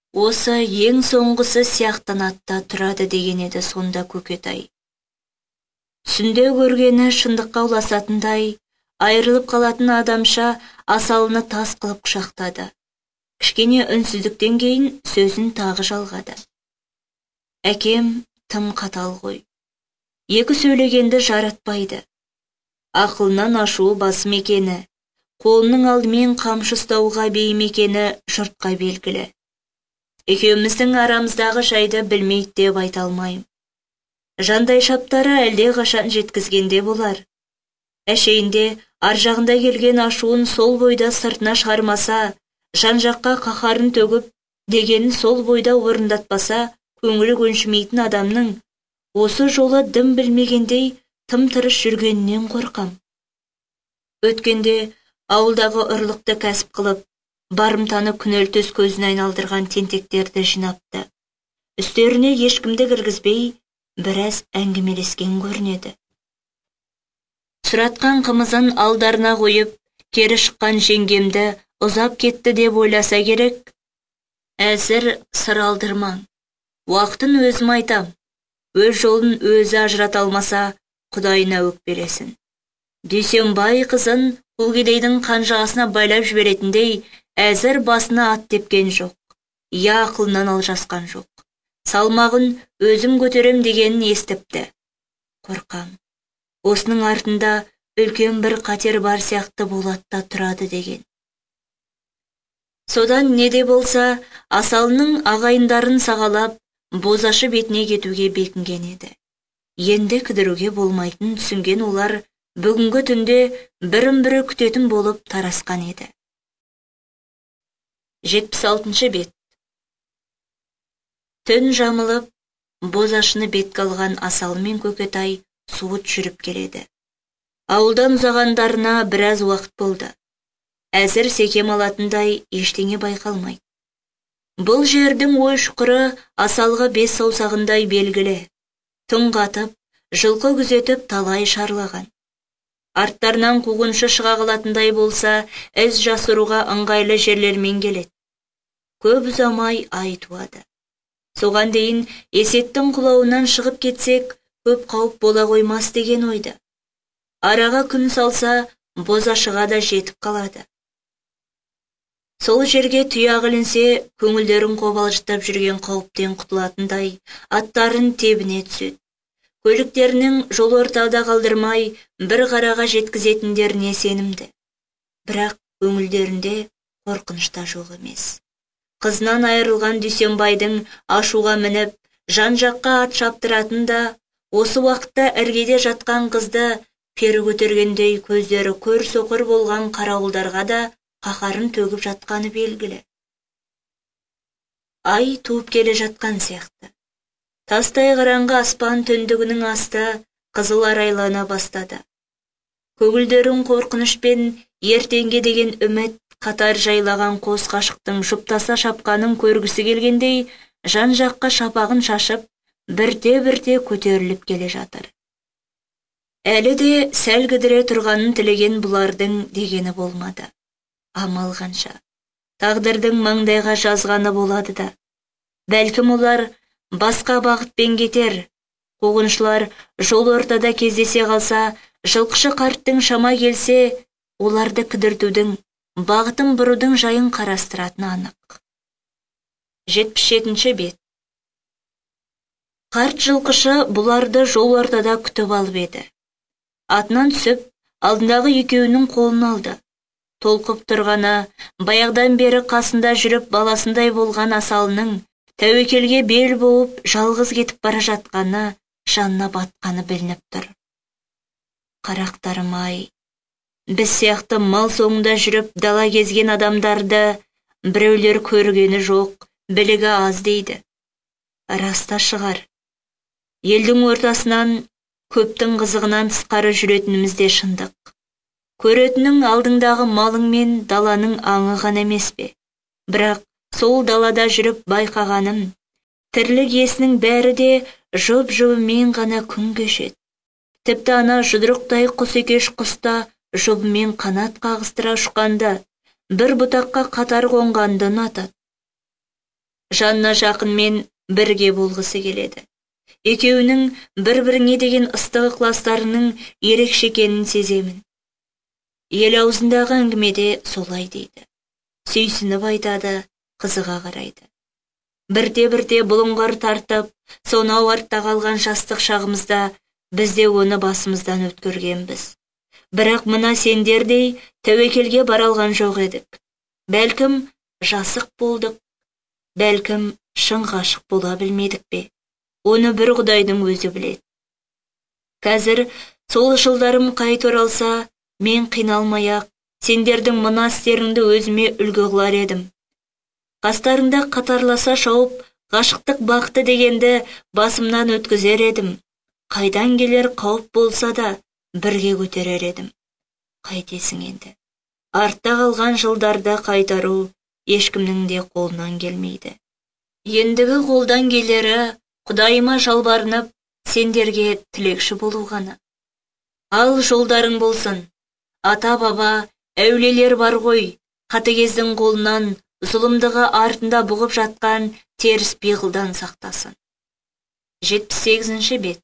Осы ең соңғысы сияқтанатта тұрады деген еді сонда Көкетай. Түсінде көргені шындыққа ұласатындай, айырылып қалатын адамша асалыны тас қылып құшақтады. Кішкене үнсіздіктен кейін сөзін тағы жалғады. Әкем тым қатал ғой. Екі сөйлегенді жаратпайды. Ақылынан ашуы басым екені, қолының алдымен қамшы ұстауға бейім екені жұртқа белгілі. Екеуміздің арамыздағы жайды білмейді деп айта алмайым. Жандай шаптары әлде қашан жеткізгенде болар. Әшейінде аржағында келген ашуын сол бойда сыртына шығармаса, жан-жаққа қаһарын төгіп, дегенін сол бойда орындатпаса, көңілі көншімейтін адамның осы жолы дым білмегендей тым-тырыс жүргенінен қорқам. Өткенде ауылдағы ұрлықты кәсіп қылып, барымтаны күнелтөс көзін айналдырған тентектерді жинапты. Үстеріне ешкімді кіргізбей, біраз әңгімелескен көрінеді. Сұратқан қымызын алдарына қойып, кері шыққан жеңгемді ұзап кетті деп ойласа керек. Әзір сыр алдырмаң. Уақытын өзім айтам. Өз жолын өзі ажырата алмаса, Құдайына өкпелесін. Дүйсенбай қызын Құлкедейдің қанжығасына байлап жіберетіндей, әзір басына ат тепкен жоқ. Я ақылынан алжасқан жоқ. Салмағын өзім көтерем дегенін естіпті. Қорқам. Осының артында үлкен бір қатер бар сияқты болатта тұрады деген. Содан не де болса, асалының ағайындарын сағалап, бозашы бетіне кетуге бекінген еді. Енді кідіруге болмайтын түсінген олар бүгінгі түнде бірін-бірі күтетін болып тарасқан еді. 76 бет. Түн жамылып, бозашыны бетке алған Асал мен Көкетай суыт жүріп келеді. Ауылдан ұзағандарына біраз уақыт болды. Әзір секем алатындай ештеңе байқалмайды. Бұл жердің ой шұқыры Асалға 5 саусағындай белгілі. Түн қатып, жылқы күзетіп талай шарлаған. Арттарынан қуғыншы шыға қалатындай болса, із жасыруға ыңғайлы жерлермен келеді. Көп ұзамай ай туады. Соған дейін есеттің құлауынан шығып кетсек, көп қауіп бола қоймас деген ойды. Араға күн салса, бозашыға да жетіп қалады. Сол жерге тұяғы ілінсе, көңілдерін қобалжытып жүрген қауіптен құтылатындай, аттарын тебіне түседі. Көліктерінің жол ортада қалдырмай, бір қараға жеткізетіндеріне сенімді. Бірақ көңілдерінде қорқынышта жоқ емес. Қызынан айырылған Дүйсенбайдың ашуға мініп, жан-жаққа ат шаптыратын да, осы уақытта іргеде жатқан қызды пері көтергендей көздері көр соқыр болған қарауылдарға да қаһарын төгіп жатқаны белгілі. Ай туып келе жатқан сияқты. Тастай қараңғы аспан түндігінің асты қызыл арайлана бастады. Көгілдерін қорқынышпен ертеңге деген үміт қатар жайлаған қос қашықтың жұптаса шапқанын көргісі келгендей, жан-жаққа шапағын шашып, бірте-бірте көтеріліп келе жатыр. Әлі де сәл кідіре тұрғанын тілеген бұлардың дегені болмады. Амал қанша. Тағдырдың маңдайға жазғаны болады да. Бәлкім олар басқа бағытпен кетер. Қуғыншылар жол ортада кездесе қалса, жылқышы қарттың шама келсе, оларды кідіртудің, бағытын бұрудың жайын қарастыратын анық. 77 бет. Қарт жылқышы бұларды жол ортада күтіп алып еді. Атынан түсіп, алдындағы екеуінің қолын алды. Толқып тұрғаны, баяғдан бері қасында жүріп баласындай болған Асалының тәуекелге бел болып жалғыз кетіп бара жатқаны, жанына батқаны білініп тұр. Қарақтарым-ай, біз сияқты мал соңында жүріп дала кезген адамдарды біреулер көргені жоқ, білігі аз дейді. Раста шығар. Елдің ортасынан, көптің қызығынан тысқары жүретініміз де шындық. Көретінің алдыңдағы малың мен даланың аңы ғана емес пе? Бірақ сол далада жүріп байқағаным, тірлік иесінің бәрі де жұп-жұбымен ғана күн кешеді. Тіпті ана жұдырықтай құс екеш құста жұбымен қанат қағыстыра ұшқанда, бір бұтаққа қатар қонғанды ұнатады. жанына жақынмен бірге болғысы келеді. Екеуінің бір-біріне деген ыстық ықыластарының ерекше екенін сеземін. Ел аузындағы әңгімеде солай дейді. Сүйсініп айтады, қызыға қарайды. Бірте-бірте бұлыңғыр тартып, сонау артта қалған жастық шағымызда біз де оны басымыздан өткергенбіз. Бірақ мына сендердей тәуекелге бара алған жоқ едік. Бәлкім жасық болдық, бәлкім шын ғашық бола білмедік пе? Оны бір Құдайдың өзі біледі. Қазір сол жылдарым қайта оралса, мен қиналмай-ақ сендердің мына істеріңді өзіме үлгі қылар едім. Қастарыңда қатарласа шауып, ғашықтық бақты дегенді басымнан өткізер едім. Қайдан келер қауіп болса да бірге көтерер едім. Қайтесің енді? Артта қалған жылдарда қайтару ешкімнің де қолынан келмейді. Ендігі қолдан келері Құдайыма жалбарынып, сендерге тілекші болу ғана. Ал жолдарың болсын. Ата-баба, әулелер бар ғой, қатыгездің қолынан, зұлымдығы артында бұғып жатқан теріс пиғылдан сақтасын. 78-ші бет.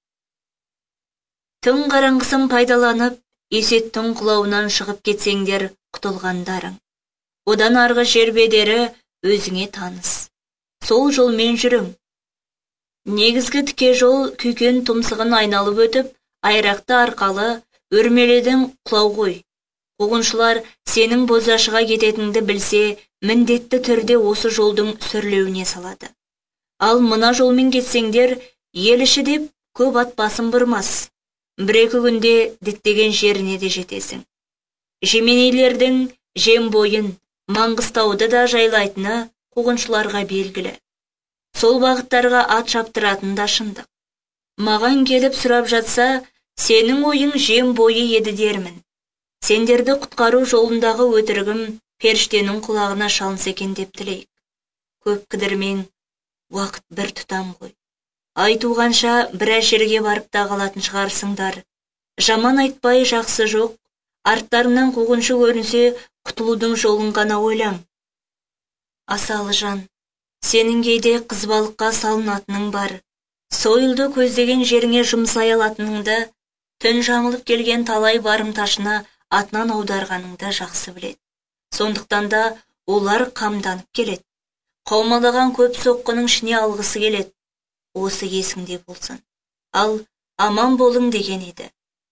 Түн қараңғысын пайдаланып, есеттің құлауынан шығып кетсеңдер құтылғандарың. Одан арғы жер бедері өзіңе таныс. Сол жолмен жүрің. Негізгі тіке жол күйкен тұмсығын айналып өтіп, айрақты арқалы, өрмеледің құлау ғой. Қуғыншылар сенің бозашыға кететіңді білсе, міндетті түрде осы жолдың сүрлеуіне салады. Ал мына жолмен кетсеңдер, ел іші деп көп ат басын бұрмас. Бір-екі күнде діттеген жеріне де жетесің. Жеменейлердің жем бойын, Маңғыстауды да жайлайтыны қуғыншыларға белгілі. Сол бағыттарға ат шаптыратын да шындық. Маған келіп сұрап жатса, сенің ойың жем бойы еді дермін. Сендерді құтқару жолындағы өтірігім періштенің құлағына шалынса екен деп тілейік. Көп кідірмең, уақыт бір тұтам ғой. Айтуғанша біраз жерге барып та қалатын шығарсыңдар. Жаман айтпай жақсы жоқ, арттарынан қуғыншы көрінсе, құтылудың жолын ғана ойлаң. Асалы жан, сенің кейде қызбалыққа салынатының бар. Сойылды көздеген жеріңе жұмсай алатыныңды, түн жамылып келген талай барымташына атынан аударғаныңды жақсы білет. Сондықтан да олар қамданып келет. Қаумалаған көп соққының ішіне алғысы келет. Осы есіңде болсын. Ал аман болың деген еді.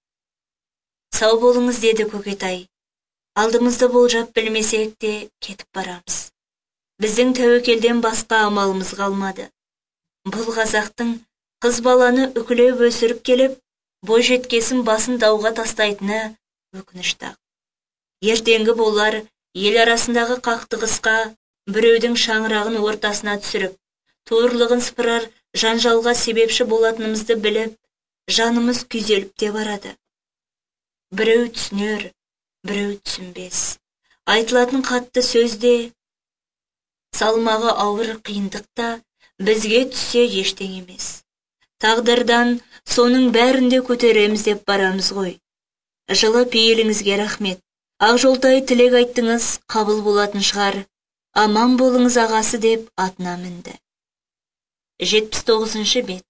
Сау болыңыз деді Көкетай. Алдымызды болжап білмесек те кетіп барамыз. Біздің тәуекелден басқа амалымыз қалмады. Бұл қазақтың қыз баланы үкілеп өсіріп келіп, бой жеткесін басын дауға тастайтыны өкінішті. Ертеңгі болар ел арасындағы қақтығысқа біреудің шаңырағын ортасына түсіріп, туырлығын сыпырар жанжалға себепші болатынымызды біліп, жанымыз күйзеліп те барады. Біреу түсінер, біреу түсінбес. Айтылатын қатты сөзде, салмағы ауыр қиындықта бізге түссе ештең емес. Тағдырдан соның бәрінде көтереміз деп барамыз ғой. Жылы пейіліңізге рахмет. Ақжолтай тілек айттыңыз, қабыл болатын шығар. Аман болыңыз ағасы деп атына мінді. 79-ші бет.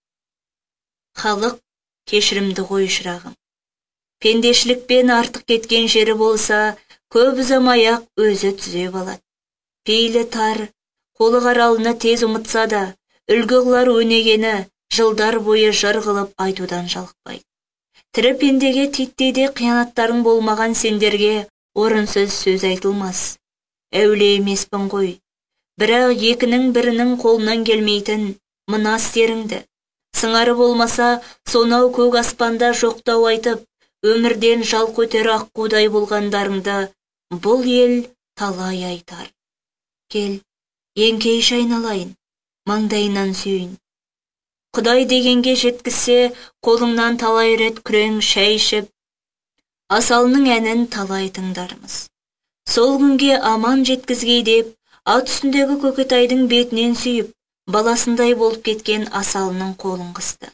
Халық кешірімді ғой шырағым. Пендешілікпен артық кеткен жері болса, көп ұзамай-ақ өзі түзеп алады. Пейілі тар, қолы қаралыны тез ұмытса да, үлгі қылар өнегені жылдар бойы жыр қылып айтудан жалықпайды. Тірі пендеге титтейде қиянаттарың болмаған сендерге орынсыз сөз айтылмас. Әулие емеспін ғой. Бірақ екінің бірінің қолынан келмейтін мына істеріңді. Сыңары болмаса, сонау көк аспанда жоқтау айтып, өмірден жал көтері аққудай болғандарыңды бұл ел талай айтар. Кел, еңкейші айналайын, маңдайынан сүйін. Құдай дегенге жеткізсе, қолыңнан талай рет күрең шәй ішіп, асалының әнін талай тыңдармыз. Сол күнге аман жеткізгей деп, ат үстіндегі Көкетайдың бетінен сүйіп, баласындай болып кеткен асалының қолын қысты.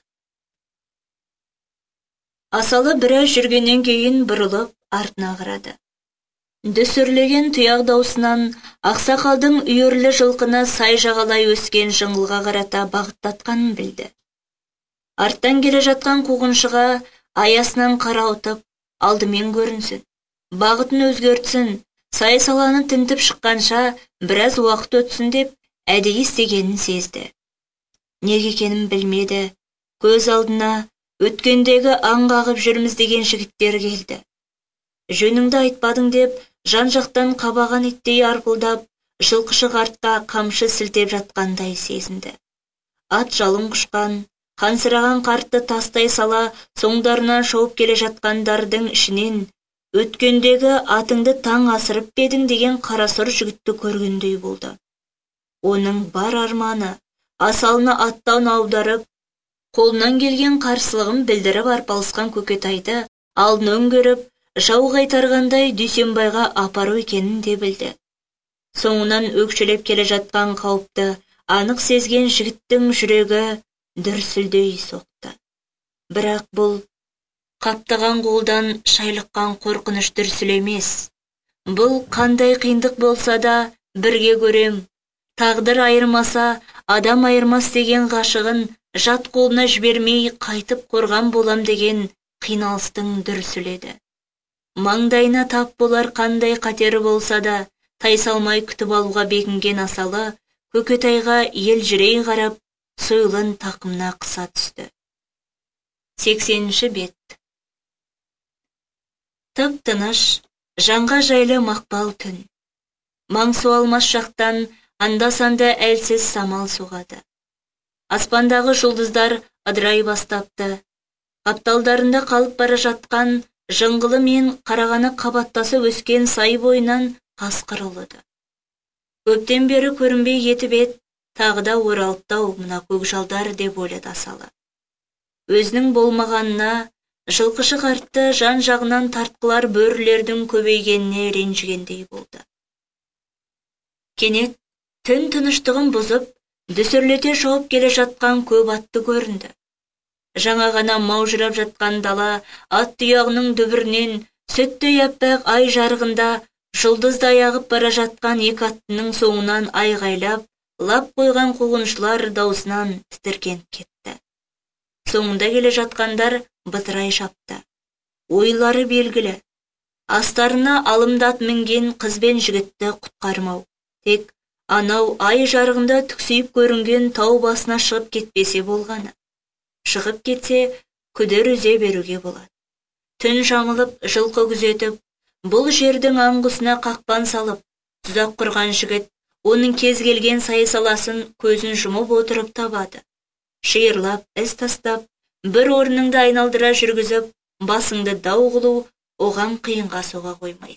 Асалы біраз жүргеннен кейін бұрылып артына қарады. Дүсірлеген тұяқ даусынан ақсақалдың үйірлі жылқыны сай жағалай өскен жыңғылға қарата бағыттатқанын білді. Арттан келе жатқан қуғыншыға аясынан қарауытып, алдымен көрінсін, бағытын өзгертсін, сай саланы тінтіп шыққанша біраз уақыт өтсін деп әдейі істегенін сезді. Неге екенін білмеді, көз алдына өткендегі аң қағып жүрміз деген жігіттер келді. Жөніңді айтпадың деп, жан-жақтан қабаған иттей арпылдап, жылқышы артқа қамшы сілтеп жатқандай сезінді. Ат жалын құшқан, қансыраған қартты тастай сала, соңдарынан шауып келе жатқандардың ішінен, өткендегі атыңды таң асырып бедің деген қарасұр жігітті көргендей болды. Оның бар арманы, асалына аттан аударып, қолынан келген қарсылығын білдіріп арпалысқан Көкетайды алдын өңгеріп, жау қайтарғандай Дүйсенбайға апару екенін де білді. Соңынан өкшелеп келе жатқан қауіпті анық сезген жігіттің жүрегі дүрсілдей соқты. Бірақ бұл қаптаған қолдан шайлыққан қорқыныш дүрсіл емес. Бұл қандай қиындық болса да бірге көрем, тағдыр айырмаса, адам айырмас деген ғашығын жат қолына жібермей қайтып қорған болам деген қиналыстың дүрсіледі. Маңдайына тап болар қандай қатері болса да, тайсалмай күтіп алуға бекінген асалы, Көкетайға елжірей қарап, сойылын тақымына қыса түсті. 80-ші бет. Тып-тыныш, жанға жайлы мақпал түн. Маңсу алмас жақтан анда-санда әлсіз самал соғады. Аспандағы жұлдыздар ыдырай бастапты. Қапталдарында қалып бара жатқан жыңғылы мен қарағаны қабаттасы өскен сай бойынан қасқыр ұлыды. Көптен бері көрінбей кетіп ет, тағы да оралыптау мына көкжалдар деп ойлады асалы. Өзінің болмағанына, жылқышы қартты жан жағынан тартқылар бөрілердің көбейгеніне ренжігендей болды. Кенет түн тыныштығын бұзып, дүсірлете шауып келе жатқан көп атты көрінді. Жаңа ғана маужырап жатқан дала ат тұяғының дүбірінен сүттей аппақ ай жарығында жұлдыздай ағып бара жатқан екі аттының соңынан айғайлап, лап қойған қуғыншылар даусынан тітіркеніп кетті. Соңында келе жатқандар бытырай шапты. Ойлары белгілі. Астарына алымдат мінген қыз бен жігітті құтқармау. Тек анау ай жарығында түксиіп көрінген тау басына шығып кетпесе болғаны. Шығып кетсе, күдер үзе беруге болады. Түн жамылып, жылқы күзетіп, бұл жердің аңғысына қақпан салып, тұзақ құрған жігіт, оның кез келген сайсаласын көзін жұмып отырып табады. Шиырлап, із тастап, бір орныңды айналдыра жүргізіп, басыңды дау қылу оған қиынға соға қоймайды.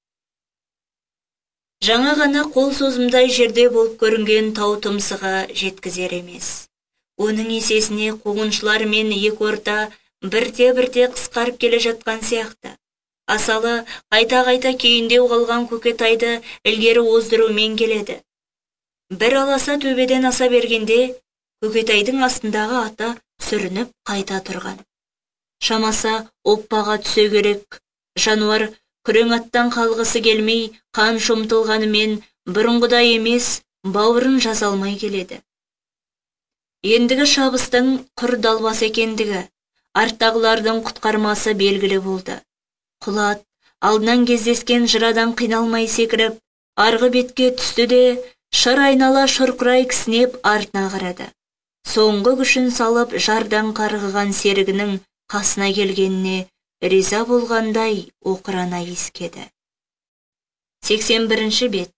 Жаңа ғана қол созымдай жерде болып көрінген тау тұмсығы жеткізер емес. Оның есесіне қуғыншылар мен екі орта бірте-бірте қысқарып келе жатқан сияқты. Асалы қайта-қайта кейіндеу қалған Көкетайды ілгері оздырумен келеді. Бір аласа төбеден аса бергенде, Көкетайдың астындағы аты сүрініп қайта тұрған. Шамаса оппаға түсе керек. Жануар күрең аттан қалғысы келмей, қан шомтылғанымен бұрынғыдай емес, бауырын жаза алмай келеді. Ендігі шабыстың құр далбас екендігі, арттағылардың құтқармасы белгілі болды. Құлат, алдынан кездескен жырадан қиналмай секіріп, арғы бетке түсті де, шыр айнала шұрқырай кісінеп артына қарады. Соңғы күшін салып жардан қарғыған серігінің қасына келгеніне риза болғандай оқырана ескеді. 81-ші бет.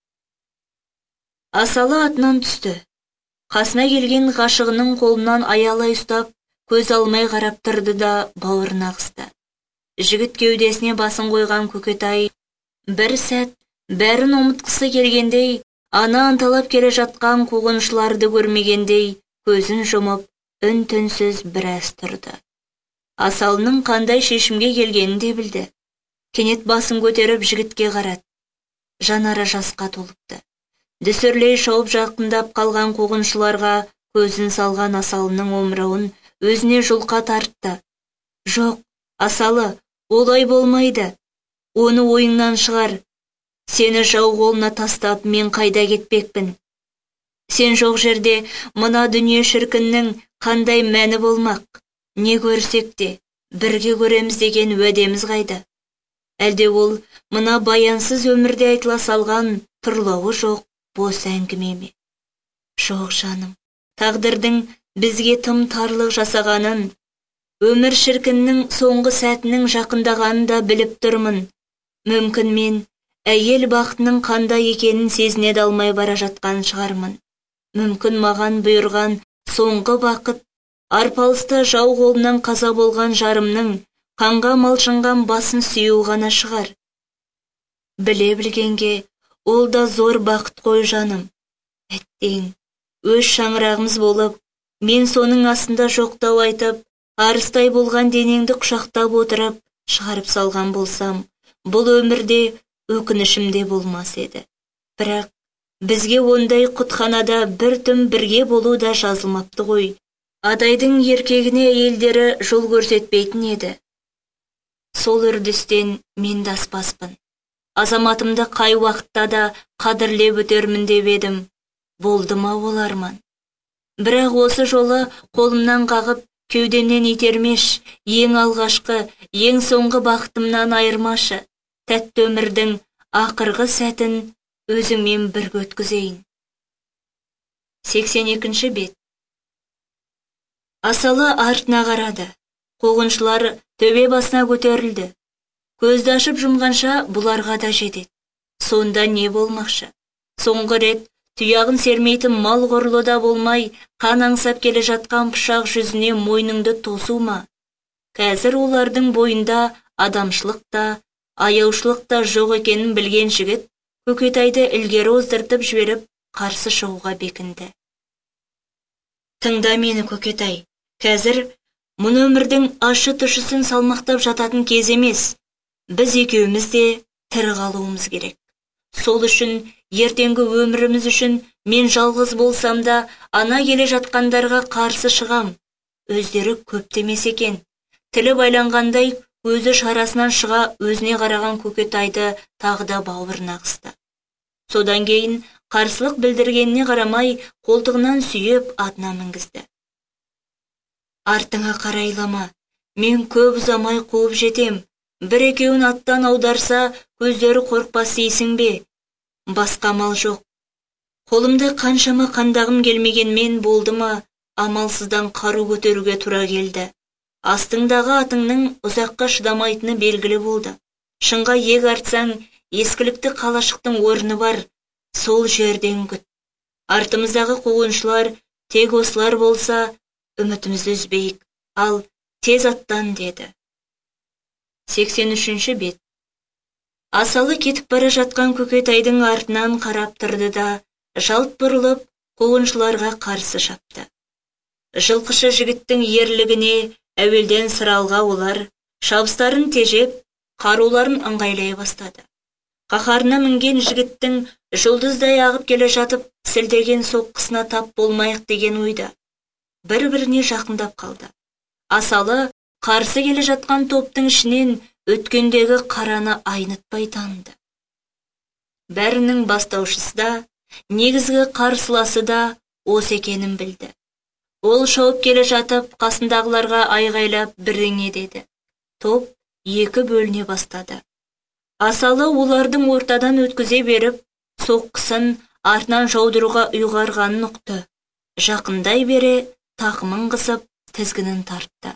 Асалы атынан түсті. Қасына келген ғашығының қолынан аялай ұстап, көз алмай қарап тұрды да бауырына қысты. Жігіт кеудесіне басын қойған Көкетай бір сәт бәрін ұмытқысы келгендей, ана анталап келе жатқан қуғыншыларды көрмегендей, көзін жұмып, үн-түнсіз біраз тұрды. Асалының қандай шешімге келгенін де білді. Кенет басын көтеріп жігітке қарады. Жанары жасқа толыпты. Дүсірлей шауып жақындап қалған қуғыншыларға көзін салған асалының омырауын өзіне жұлқа тартты. Жоқ, асалы, олай болмайды. Оны ойыңнан шығар. Сені жау қолына тастап, мен қайда кетпекпін? Сен жоқ жерде мына дүние шіркіннің қандай мәні болмақ? Не көрсек те, бірге көреміз деген уәдеміз қайда? Әлде ол мына баянсыз өмірде айтыла салған тұрлауы жоқ бос әңгіме ме? Жоқ жаным, тағдырдың бізге тым тарлық жасағанын, өмір шіркіннің соңғы сәтінің жақындағанын да біліп тұрмын. Мүмкін мен әйел бақытының қандай екенін сезіне де алмай бара жатқан шығармын. Мүмкін маған бұйырған соңғы бақыт арпалыста жау қолынан қаза болған жарымның қанға малшынған басын сүю ғана шығар. Біле білгенге ол да зор бақыт қой жаным. Әттең, өз шаңырағымыз болып, мен соның астында жоқтау айтып, арыстай болған денеңді құшақтап отырып, шығарып салған болсам, бұл өмірде өкінішімде болмас еді. Бірақ бізге ондай құтханада бір түн бірге болу да жазылмапты ғой. Адайдың еркегіне әйелдері жол көрсетпейтін еді. Сол үрдістен мен де аспаспын. Азаматымды қай уақытта да қадірлеп өтермін деп едім. Болды ма ол арман? Бірақ осы жолы қолымнан қағып, кеудемнен итермеш, ең алғашқы, ең соңғы бақытымнан айырмашы. Тәтті өмірдің ақырғы сәтін өзіңмен бірге өткізейін. 82-ші бет. Асалы артына қарады. Қуғыншылар төбе басына көтерілді. Көзді ашып жұмғанша бұларға да жетеді. Сонда не болмақшы? Соңғы рет тұяғын сермейтін мал құрлы да болмай, қан аңсап келе жатқан пышақ жүзіне мойныңды тосу ма? Қазір олардың бойында адамшылық та, аяушылық та жоқ екенін білген жігіт Көкетайды ілгері оздыртып жіберіп, қарсы шығуға бекінді. Тыңда мені, Көкетай. Қазір мұны өмірдің ашы тұшысын салмақтап жататын кез емес. Біз екеуміз де тірі қалуымыз керек. Сол үшін, ертеңгі өміріміз үшін мен жалғыз болсам да, ана келе жатқандарға қарсы шығам. Өздері көп демес екен. Тілі байланғандай, өзі шарасынан шыға өзіне қараған Көкетайды тағы да бауырына қысты. Содан кейін қарсылық білдіргеніне қарамай, қолтығынан сүйеп атына мінгізді. Артыңа қарайлама, мен көп ұзамай қуып жетем. Бір-екеуін аттан аударса, көздері қорықпас дейсің бе? Басқа амал жоқ. Қолымды қаншама қандағым келмегенмен болды ма, амалсыздан қару көтеруге тура келді. Астыңдағы атыңның ұзаққа шыдамайтыны белгілі болды. Шынға иек артсаң, ескілікті қалашықтың орны бар, сол жерден күт. Артымыздағы қуғыншылар тек осылар болса, үмітімізді үзбейік, ал тез аттан деді. 83-ші бет. Асалы кетіп бара жатқан Көкетайдың артынан қарап тұрды да, жалт бұрылып, қуғыншыларға қарсы шапты. Жылқышы жігіттің ерлігіне әуелден сыралға олар, шабыстарын тежеп, қаруларын ыңғайлай бастады. Қаһарына мінген жігіттің жұлдыздай ағып келе жатып, сілтеген соққысына тап болмайық деген ойда. Бір-біріне жақындап қалды. Асалы қарсы келе жатқан топтың ішінен өткендегі қараны айнытпай таныды. Бәрінің бастаушысы да, негізгі қарсыласы да осы екенін білді. Ол шауып келе жатып, қасындағыларға айғайлап бірдеңе деді. Топ екі бөліне бастады. Асалы олардың ортадан өткізе беріп, соққысын артынан жаудыруға ұйғарғанын ұқты. Жақындай бере, тақымын қысып, тізгінін тартты.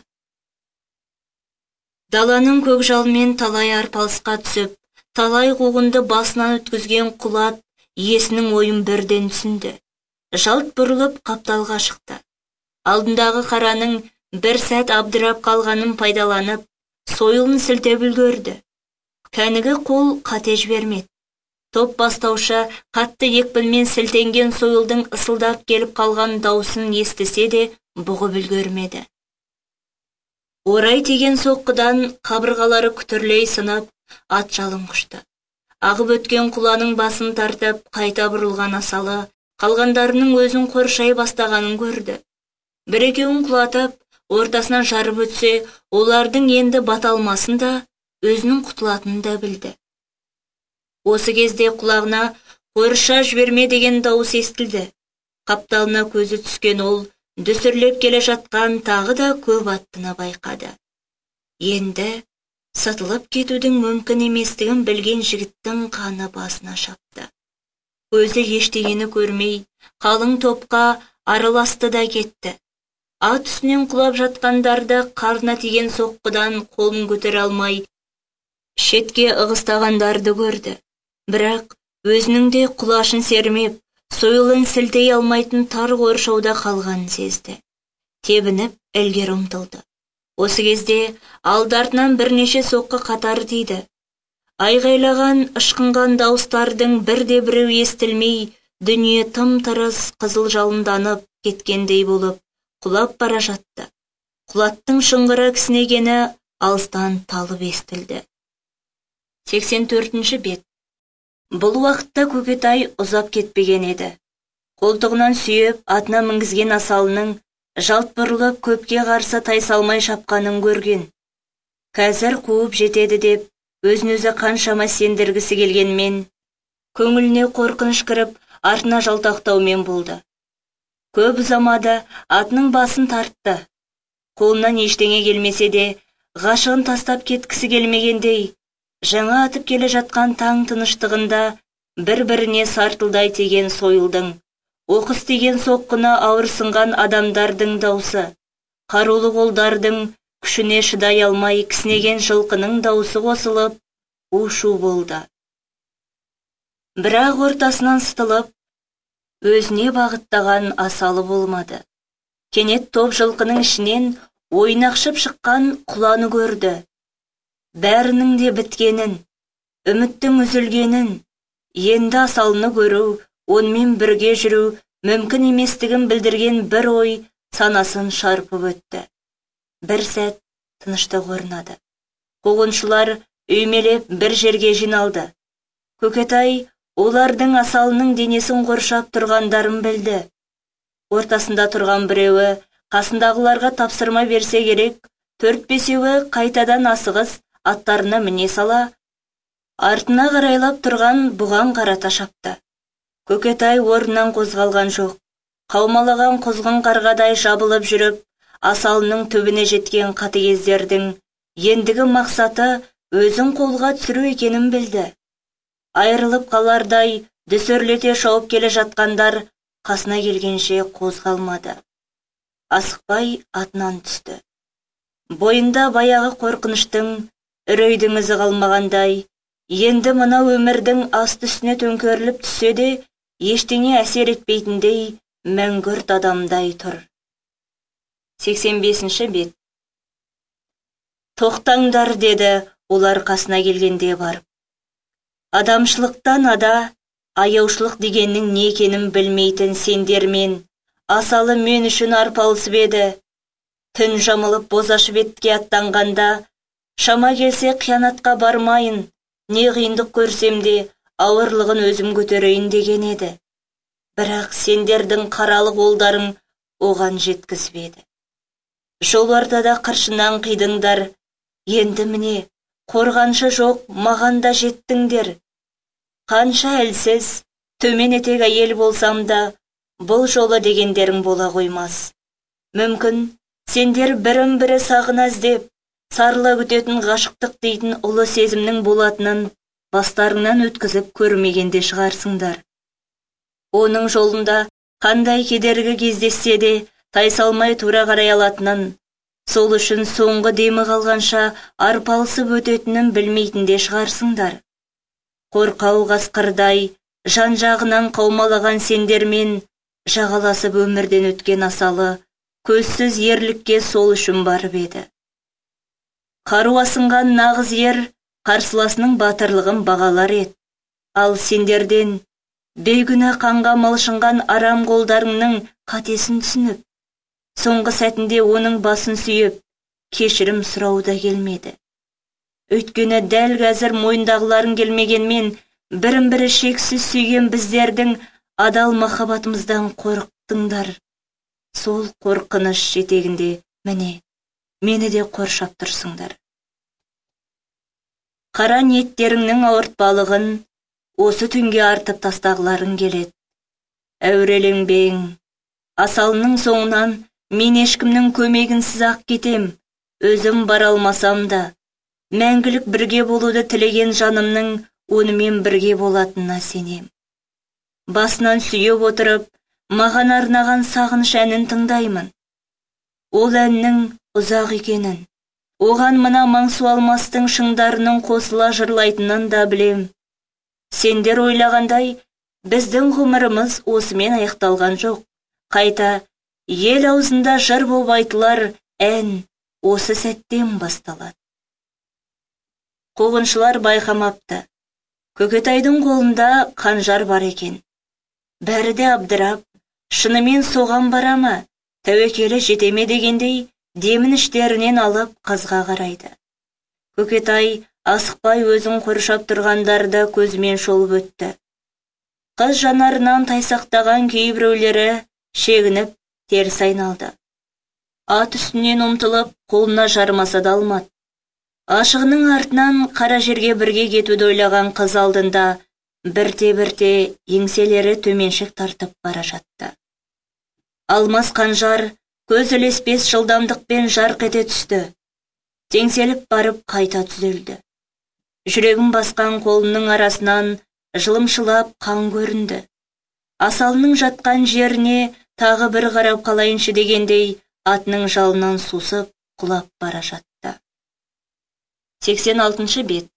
Даланың көкжалмен талай арпалысқа түсіп, талай қуғынды басынан өткізген құлат иесінің ойын бірден түсінді. Жалт бұрылып қапталға шықты. Алдындағы қараның бір сәт абдырап қалғанын пайдаланып, сойылын сілтеп үлгерді. Кәнігі қол қате жібермеді. Топ бастауша қатты екпінмен сілтенген сойылдың ысылдап келіп қалған даусын естісе де бұғып үлгермеді. Орай тиген соққыдан қабырғалары күтірлей сынып, ат жалын құшты. Ағып өткен құланың басын тартып, қайта бұрылған Асалы қалғандарының өзін қоршай бастағанын көрді. Бір-екеуін құлатып, ортасынан жарып өтсе, олардың енді бата алмасын да, өзінің құтылатынын да білді. Осы кезде құлағына «Қорша жіберме» деген дауыс естілді. Қапталына көзі түскен ол дүсірлеп келе жатқан тағы да көп аттыны байқады. Енді сатылып кетудің мүмкін еместігін білген жігіттің қаны басына шапты. Өзі ештеңені көрмей, қалың топқа араласты да кетті. Ат үстінен құлап жатқандарды қарна тиген соққыдан қолын көтере алмай, шетке ығыстағандарды көрді. Бірақ өзінің де құлашын сермеп, сойылын сілтей алмайтын тар қоршауда қалғанын сезді. Тебініп, ілгері ұмтылды. Осы кезде алды-артынан бірнеше соққы қатар тиді. Айғайлаған, ышқынған дауыстардың бірде-біреу естілмей, дүние тым-тырыс қызыл жалынданып кеткендей болып, құлап бара жатты. Құлаттың шыңғыра кісінегені алыстан талып естілді. 84-ші бет. Бұл уақытта Көкетай ұзап кетпеген еді. Қолтығынан сүйеп, атына мінгізген асалының жалт бұрылып көпке қарсы тайсалмай шапқанын көрген. Қазір қуып жетеді деп, өзін-өзі қаншама сендіргісі келгенмен, көңіліне қорқыныш кіріп, артына жалтақтаумен болды. Көп ұзамады, атының басын тартты. Қолынан ештеңе келмесе де, ғашығын тастап кеткісі келмегендей, жаңа атып келе жатқан таң тыныштығында бір-біріне сартылдай тиген сойылдың, оқыс тиген соққына ауырсынған адамдардың даусы, қарулы қолдардың күшіне шыдай алмай кісінеген жылқының даусы қосылып, у-шу болды. Бірақ ортасынан сытылып, өзіне бағыттаған асалы болмады. Кенет топ жылқының ішінен ойнақшып шыққан құланы көрді. Бәрінің де біткенін, үміттің үзілгенін, енді асалыны көру, онымен бірге жүру мүмкін еместігін білдірген бір ой санасын шарпып өтті. Бір сәт тыныштық орнады. Қуғыншылар үймелеп бір жерге жиналды. Көкетай олардың асалының денесін қоршап тұрғандарын білді. Ортасында тұрған біреуі қасындағыларға тапсырма берсе керек, 4-5-еуі қайтадан асығыс аттарына міне сала, артына қарайлап тұрған бұған қарата шапты. Көкетай орнынан қозғалған жоқ. Қаумалаған құзғын қарғадай жабылып жүріп, асалының түбіне жеткен қатыгездердің ендігі мақсаты өзін қолға түсіру екенін білді. Айырылып қалардай дүсірлете шауып келе жатқандар қасына келгенше қозғалмады. Асықпай атынан түсті. Бойында баяғы қорқыныштың, үрейдің ізі қалмағандай, енді мына өмірдің асты үстіне төңкеріліп түссе де, ештеңе әсер етпейтіндей, мәңгүрт адамдай тұр. 85-ші бет. Тоқтаңдар, деді олар қасына келгенде барып. Адамшылықтан ада, аяушылық дегеннің не екенін білмейтін сендермен, асалы мен үшін арпалысып еді. Түн жамылып бозашып етке аттанғанда, шама келсе қиянатқа бармайын, не қиындық көрсем де ауырлығын өзім көтерейін деген еді. Бірақ сендердің қаралы қолдарың оған жеткізбеді. Жол ортада қыршынан қидыңдар, енді міне, қорғаншы жоқ, маған да жеттіңдер. Қанша әлсіз, төмен етек әйел болсам да, бұл жолы дегендерің бола қоймас. Мүмкін, сендер бірін-бірі сағына іздеп, сарыла күтетін ғашықтық дейтін ұлы сезімнің болатынын бастарыңнан өткізіп көрмегенде шығарсыңдар. Оның жолында қандай кедергі кездессе де тайсалмай тура қарай алатынын, сол үшін соңғы демі қалғанша арпалысып өтетінін білмейтінде шығарсыңдар. Қорқау қасқырдай жан-жағынан қаумалаған сендермен жағаласып өмірден өткен асалы көзсіз ерлікке сол үшін барып еді. Қару асынған нағыз ер қарсыласының батырлығын бағалар еді. Ал сендерден бейгүнә қанға малшынған арам қолдарыңның қатесін түсініп, соңғы сәтінде оның басын сүйіп, кешірім сұрау да келмеді. Өйткені дәл қазір мойындағыларың келмегенмен, бірін-бірі шексіз сүйген біздердің адал махаббатымыздан қорықтыңдар. Сол қорқыныш жетегінде, міне, мені де қоршап тұрсыңдар. қара ниеттеріңнің ауыртпалығын осы түнге артып тастағыларың келеді. Әуреленбең. Асалының соңынан мен ешкімнің көмегінсіз ақ кетем, өзім бара алмасам да, мәңгілік бірге болуды тілеген жанымның онымен бірге болатынына сенем. Басынан сүйіп отырып, маған арнаған сағыныш әнін тыңдаймын. Ол әннің ұзақ екенін, оған мына маңсу алмастың шыңдарының қосыла жырлайтынын да білем. Сендер ойлағандай, біздің ғұмырымыз осымен аяқталған жоқ. Қайта ел аузында жыр боп айтылар ән осы сәттен басталады. Қуғыншылар байқамапты. Көкетайдың қолында қанжар бар екен. Бәрі де абдырап, шынымен соған бара ма, тәуекелі жетеме дегендей, демін іштерінен алып қызға қарайды. Көкетай асықпай өзін қоршап тұрғандарды көзімен шолып өтті. Қыз жанарынан тайсақтаған кейбіреулері шегініп теріс айналды. Ат үстінен ұмтылып, қолына жармаса да алмады. Ашығының артынан қара жерге бірге кетуді ойлаған қыз алдында бірте-бірте еңселері төменшік тартып бара жатты. Алмас қанжар көз ілеспес жылдамдықпен жарқ ете түсті. Теңселіп барып қайта түзелді. Жүрегін басқан қолының арасынан жылымшылап қан көрінді. Асалының жатқан жеріне тағы бір қарап қалайыншы дегендей, атының жалынан сусып құлап бара жатты. 86 бет.